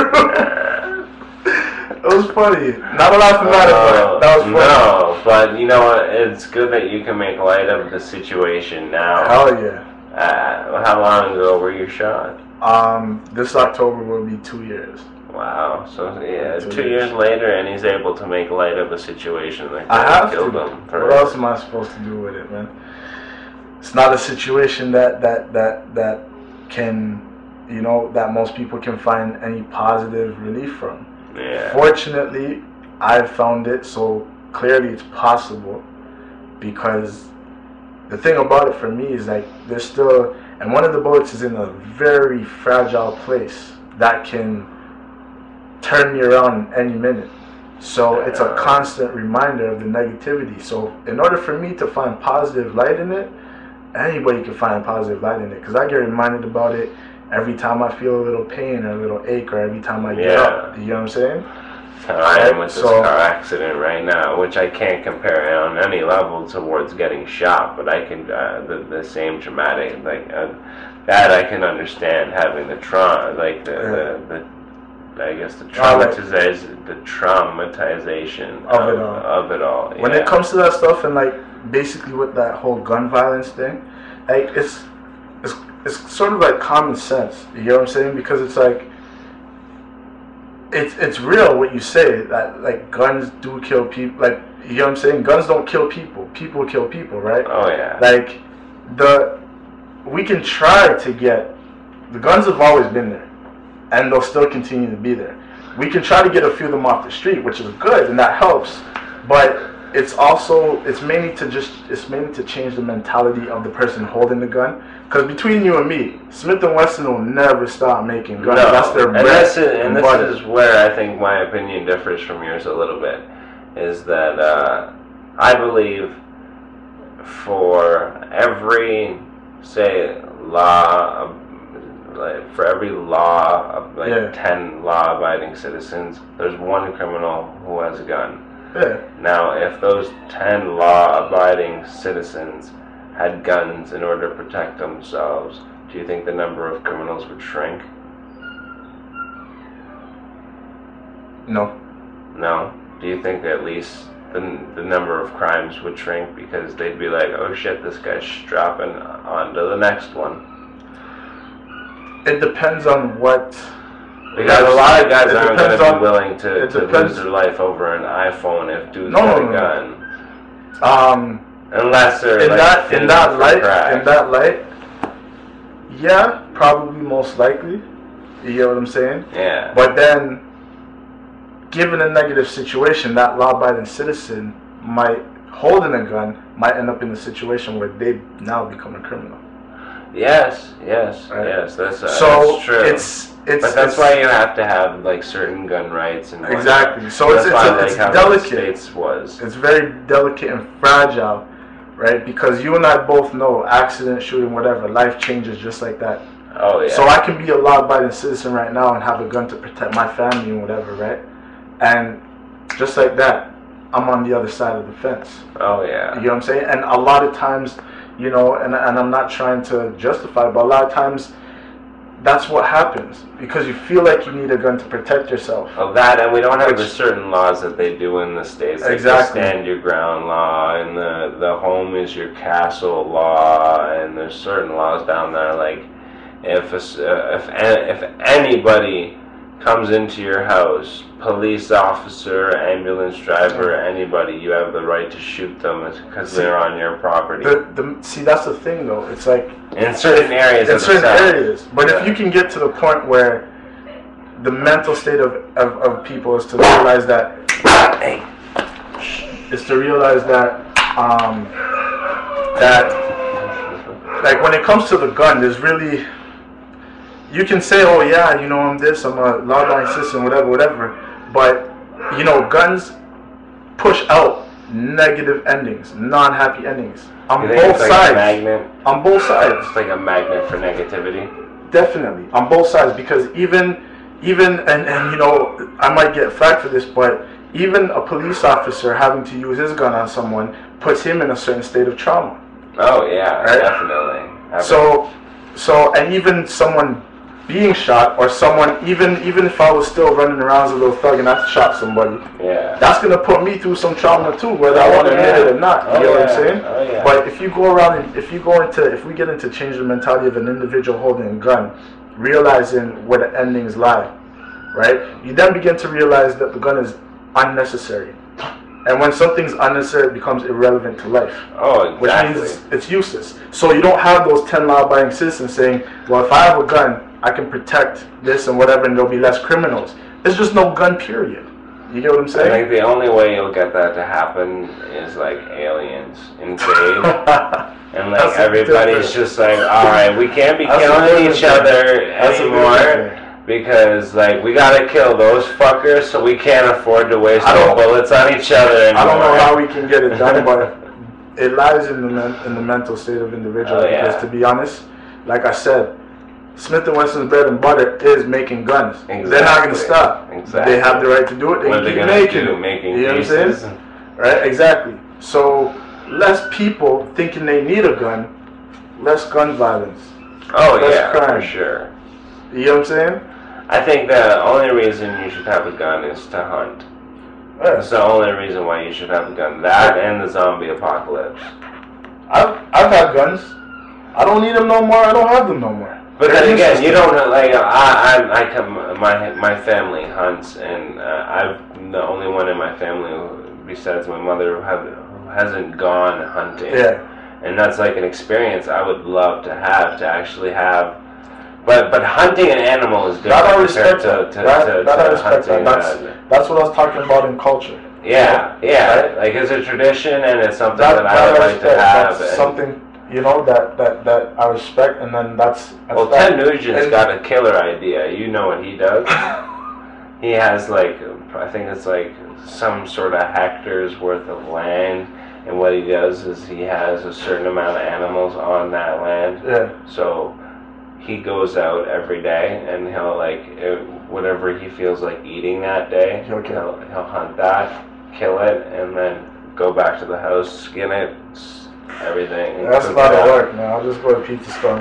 room. It was funny. Not a lot about it, but that was funny. No, but you know what? It's good that you can make light of the situation now. Hell yeah. Uh, how long ago were you shot? Um, this October will be two years. Wow. So yeah, Two two years. years later, and he's able to make light of a situation like I that. have killed to. him. For What else am I supposed to do with it, man? It's not a situation that that that that can, you know, that most people can find any positive relief from. Yeah. Fortunately, I've found it, so clearly it's possible because the thing about it for me is like there's still, and one of the bullets is in a very fragile place that can turn me around any minute. So it's a constant reminder of the negativity. So in order for me to find positive light in it, anybody can find positive light in it because I get reminded about it every time I feel a little pain or a little ache or every time I get Yeah. up. You know what I'm saying? I am with this So- car accident right now, which I can't compare on any level towards getting shot, but I can, uh, the, the same traumatic, like, uh, that I can understand, having the trauma, like, the, the, the, I guess the Oh, like- traumatization, the traumatization Of of, it all. of it all. When yeah. it comes to that stuff and like basically with that whole gun violence thing, like it's it's it's sort of like common sense. You know what I'm saying? Because it's like it's it's real what you say that like guns do kill people. Like you know what I'm saying? Guns don't kill people. People kill people, right? Oh, yeah. Like the we can try to get the guns have always been there, and they'll still continue to be there. We can try to get a few of them off the street, which is good, and that helps. But it's also it's mainly to just it's mainly to change the mentality of the person holding the gun. Because between you and me, Smith and Wesson will never stop making guns. No, That's their and bread this is, and and this butter. is where I think my opinion differs from yours a little bit. Is that uh, I believe for every say law, of, like for every law of like Yeah. ten law-abiding citizens, there's one criminal who has a gun. Yeah. Now, if those ten law-abiding citizens had guns in order to protect themselves, do you think the number of criminals would shrink? No. No. Do you think at least the, the number of crimes would shrink because they'd be like, oh shit, this guy's dropping on to the next one? It depends on what. Because a lot of guys It aren't going to depends be on- willing to, it to lose depends- their life over an iPhone if dude's No, got no, a no, gun. Um. Unless they're in like that in fiending that for light crack. in that light yeah, probably most likely, you get what I'm saying? Yeah. But then given a negative situation, that law-abiding citizen might holding a gun might end up in a situation where they now become a criminal. Yes, yes, Right. yes. That's, uh, So that's true. it's it's. but that's it's, why you have to have like certain gun rights and whatnot. Exactly. So that's it's why it's, I like it's how delicate. the States was. It's very delicate and fragile, right? Because you and I both know accident, shooting, whatever, life changes just like that. Oh yeah. So I can be a law-abiding citizen right now and have a gun to protect my family and whatever, right? And just like that, I'm on the other side of the fence. oh yeah. You know what I'm saying? And a lot of times, you know, and, and I'm not trying to justify, but a lot of times that's what happens because you feel like you need a gun to protect yourself. Of that, and we don't have Which- the certain laws that they do in the States, like Exactly. the stand your ground law, and the, the home is your castle law, and there's certain laws down there, like if a s uh, if, a- if anybody comes into your house, police officer, ambulance driver, anybody, you have the right to shoot them because See, they're on your property. The, the, see, that's the thing, though. It's like in certain areas in of the certain South. areas, but Yeah. if you can get to the point where the mental state of, of, of people is to realize that Hey. is to realize that um, that like when it comes to the gun, there's really you can say, oh yeah, you know, I'm this, I'm a law-abiding citizen, whatever, whatever, but you know, guns push out negative endings, non-happy endings on You think both it's like sides. a magnet? On both sides. It's like a magnet for negativity. Definitely on both sides, because even even and, and you know, I might get flack for this, but even a police officer having to use his gun on someone puts him in a certain state of trauma. Oh yeah, Right? definitely. So so and even someone being shot, or someone even even if I was still running around as a little thug and I shot somebody, yeah. that's gonna put me through some trauma too, whether I Oh, want to admit yeah. it or not. You Oh, know what yeah. I'm saying? Oh, yeah. But if you go around and if you go into if we get into change the mentality of an individual holding a gun, realizing where the endings lie, right? You then begin to realize that the gun is unnecessary. And when something's unnecessary, it becomes irrelevant to life. Oh, Which exactly. means it's useless. So you don't have those ten law-abiding citizens saying, well, if I have a gun, I can protect this and whatever, and there'll be less criminals. There's just no gun, period. You get what I'm I saying? think the only way you'll get that to happen is like aliens invade, and like That's a everybody's different- just like, all right, we can't be That's a killing different each thing. other That's a anymore different thing. because like we gotta kill those fuckers, so we can't afford to waste I no don't- bullets on each other anymore. I don't know how we can get it done, but it lies in the men- in the mental state of individuals. Oh, yeah. Because to be honest, like I said, Smith and Wesson's bread and butter is making guns. They're not going to Exactly. stop. Exactly. They have the right to do it. They What are can they keep gonna making do? it. Making You know what I'm saying? pieces? Right? Exactly. So less people thinking they need a gun, less gun violence. Oh Less yeah, crime. for sure. You know what I'm saying? I think the only reason you should have a gun is to hunt. That's Yes. the only reason why you should have a gun. That and the zombie apocalypse. I've I've had guns. I don't need them no more. I don't have them no more. But They're then again, useless you to me. don't know, like I, I, I come, my my family hunts, and uh, I'm the only one in my family, who, besides my mother, who, have, who hasn't gone hunting. Yeah. And that's like an experience I would love to have, to actually have. But but hunting an animal is different That I compared respect to, that. to, That, to, that I to respect that. hunting. That's, uh, that's what I was talking about in culture. yeah, yeah. Right? Like it's a tradition, and it's something That, that, I that would I like respect. to have. That's and- something, you know, that, that, that I respect, and then that's... that's Well, that. Ted Nugent's And- got a killer idea. You know what he does? He has like, I think it's like some sort of hectares worth of land, and what he does is he has a certain amount of animals on that land. Yeah. So he goes out every day, and he'll like it, whatever he feels like eating that day, He'll kill he'll, he'll hunt that, kill it, and then go back to the house, skin it, s- everything. and That's a cook lot it of up. work, man. I'll just go to pizza store,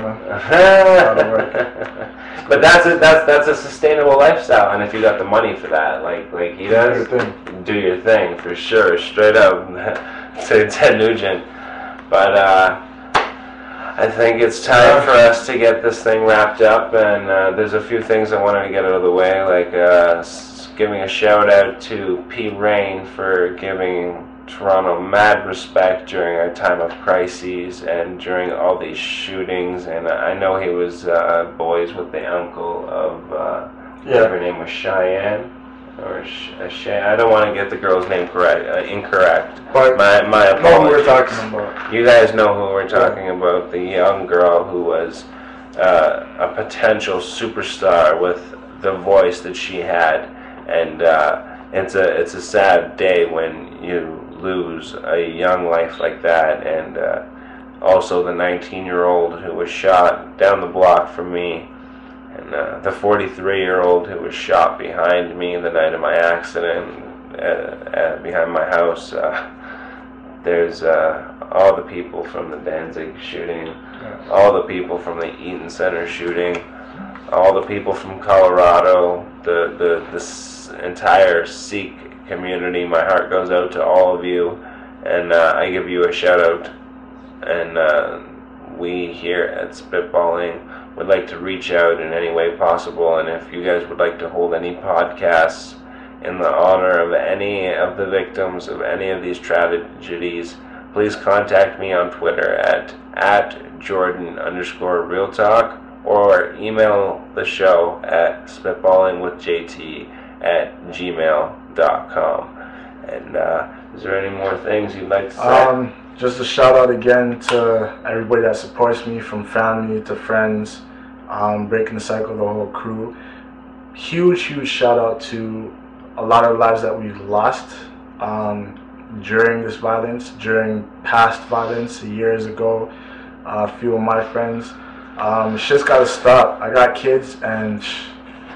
man. But that's a, that's that's a sustainable lifestyle, and if you got the money for that, like like he does, Do your thing. do your thing for sure, straight up to Ted Nugent. But uh, I think it's time for us to get this thing wrapped up, and uh, there's a few things I wanted to get out of the way, like uh, s- giving a shout out to P. Rain for giving Toronto mad respect during our time of crises and during all these shootings. And I know he was uh, boys with the uncle of, uh, Yeah. her name was Cheyenne, or Shay. I don't want to get the girl's name correct, uh, incorrect. But my my apologies. know who we're talking about. You guys know who we're talking yeah. about. The young girl who was uh, a potential superstar with the voice that she had, and uh, it's a it's a sad day when you lose a young life like that, and uh, also the nineteen-year-old who was shot down the block from me. And uh, the forty-three-year-old who was shot behind me the night of my accident uh, uh, behind my house. Uh, there's uh, all the people from the Danzig shooting, yeah. all the people from the Eaton Center shooting, all the people from Colorado, the, the, the s- entire Sikh community. My heart goes out to all of you, and uh, I give you a shout-out. And uh, we here at Spitballing would like to reach out in any way possible, and if you guys would like to hold any podcasts in the honor of any of the victims of any of these tragedies, please contact me on Twitter at at Jordan underscore Real Talk, or email the show at spitballingwithjt at gmail dot com. And uh, is there any more things you'd like to say? Um, Just a shout out again to everybody that supports me, from family to friends, um, Breaking the Cycle, the whole crew. Huge, huge shout out to a lot of lives that we've lost um, during this violence, during past violence years ago. Uh, a few of my friends. Um, shit's gotta stop. I got kids, and sh-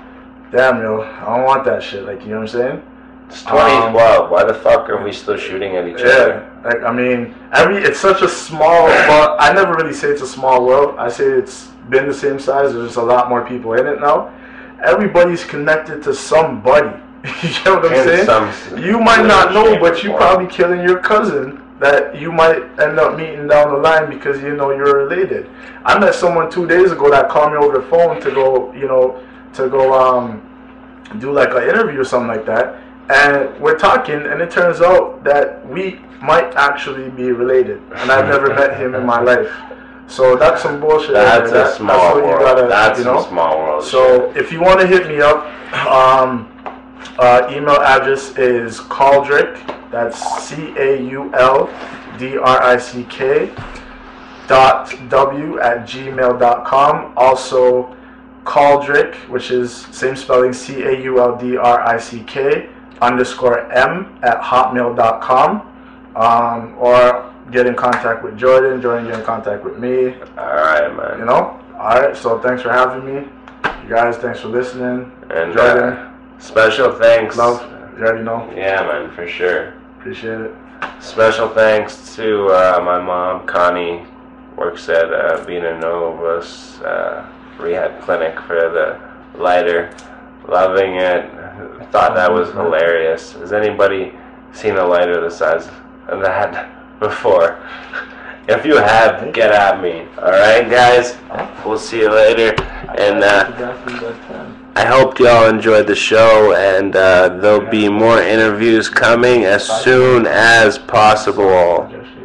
damn, yo, I don't want that shit. Like, you know what I'm saying? It's twenty twelve. Um, Why the fuck are we still shooting at each yeah, other? Like, I mean, every it's such a small, but I never really say it's a small world. I say it's been the same size. There's just a lot more people in it now. Everybody's connected to somebody. You know what I'm saying? Some, you might not know, but you probably killing your cousin that you might end up meeting down the line because you know you're related. I met someone two days ago that called me over the phone to go, you know, to go um, do like an interview or something like that. And we're talking, and it turns out that we might actually be related, and I've never met him in my life. So that's some bullshit. That's that, a small that's what world. You gotta, that's you know? a small world. So shit. If you want to hit me up, um, uh, email address is Cauldrick. That's C A U L D R I C K dot W at gmail dot com. Also, Cauldrick, which is same spelling, C A U L D R I C K underscore M at hotmail dot com. Um, or get in contact with Jordan. Jordan get in contact with me. Alright, man. You know? Alright, so thanks for having me. You guys, thanks for listening. And Jordan, uh, special thanks. Love. You already know. Yeah, man, for sure. Appreciate it. Special thanks to uh, my mom, Connie, works at uh, Vina Novus uh, Rehab Clinic for the lighter. Loving it. Thought that was hilarious. Has anybody seen a lighter the size of that before? If you have, get at me. Alright, guys? We'll see you later. And uh, I hope y'all enjoyed the show, and uh, there'll be more interviews coming as soon as possible.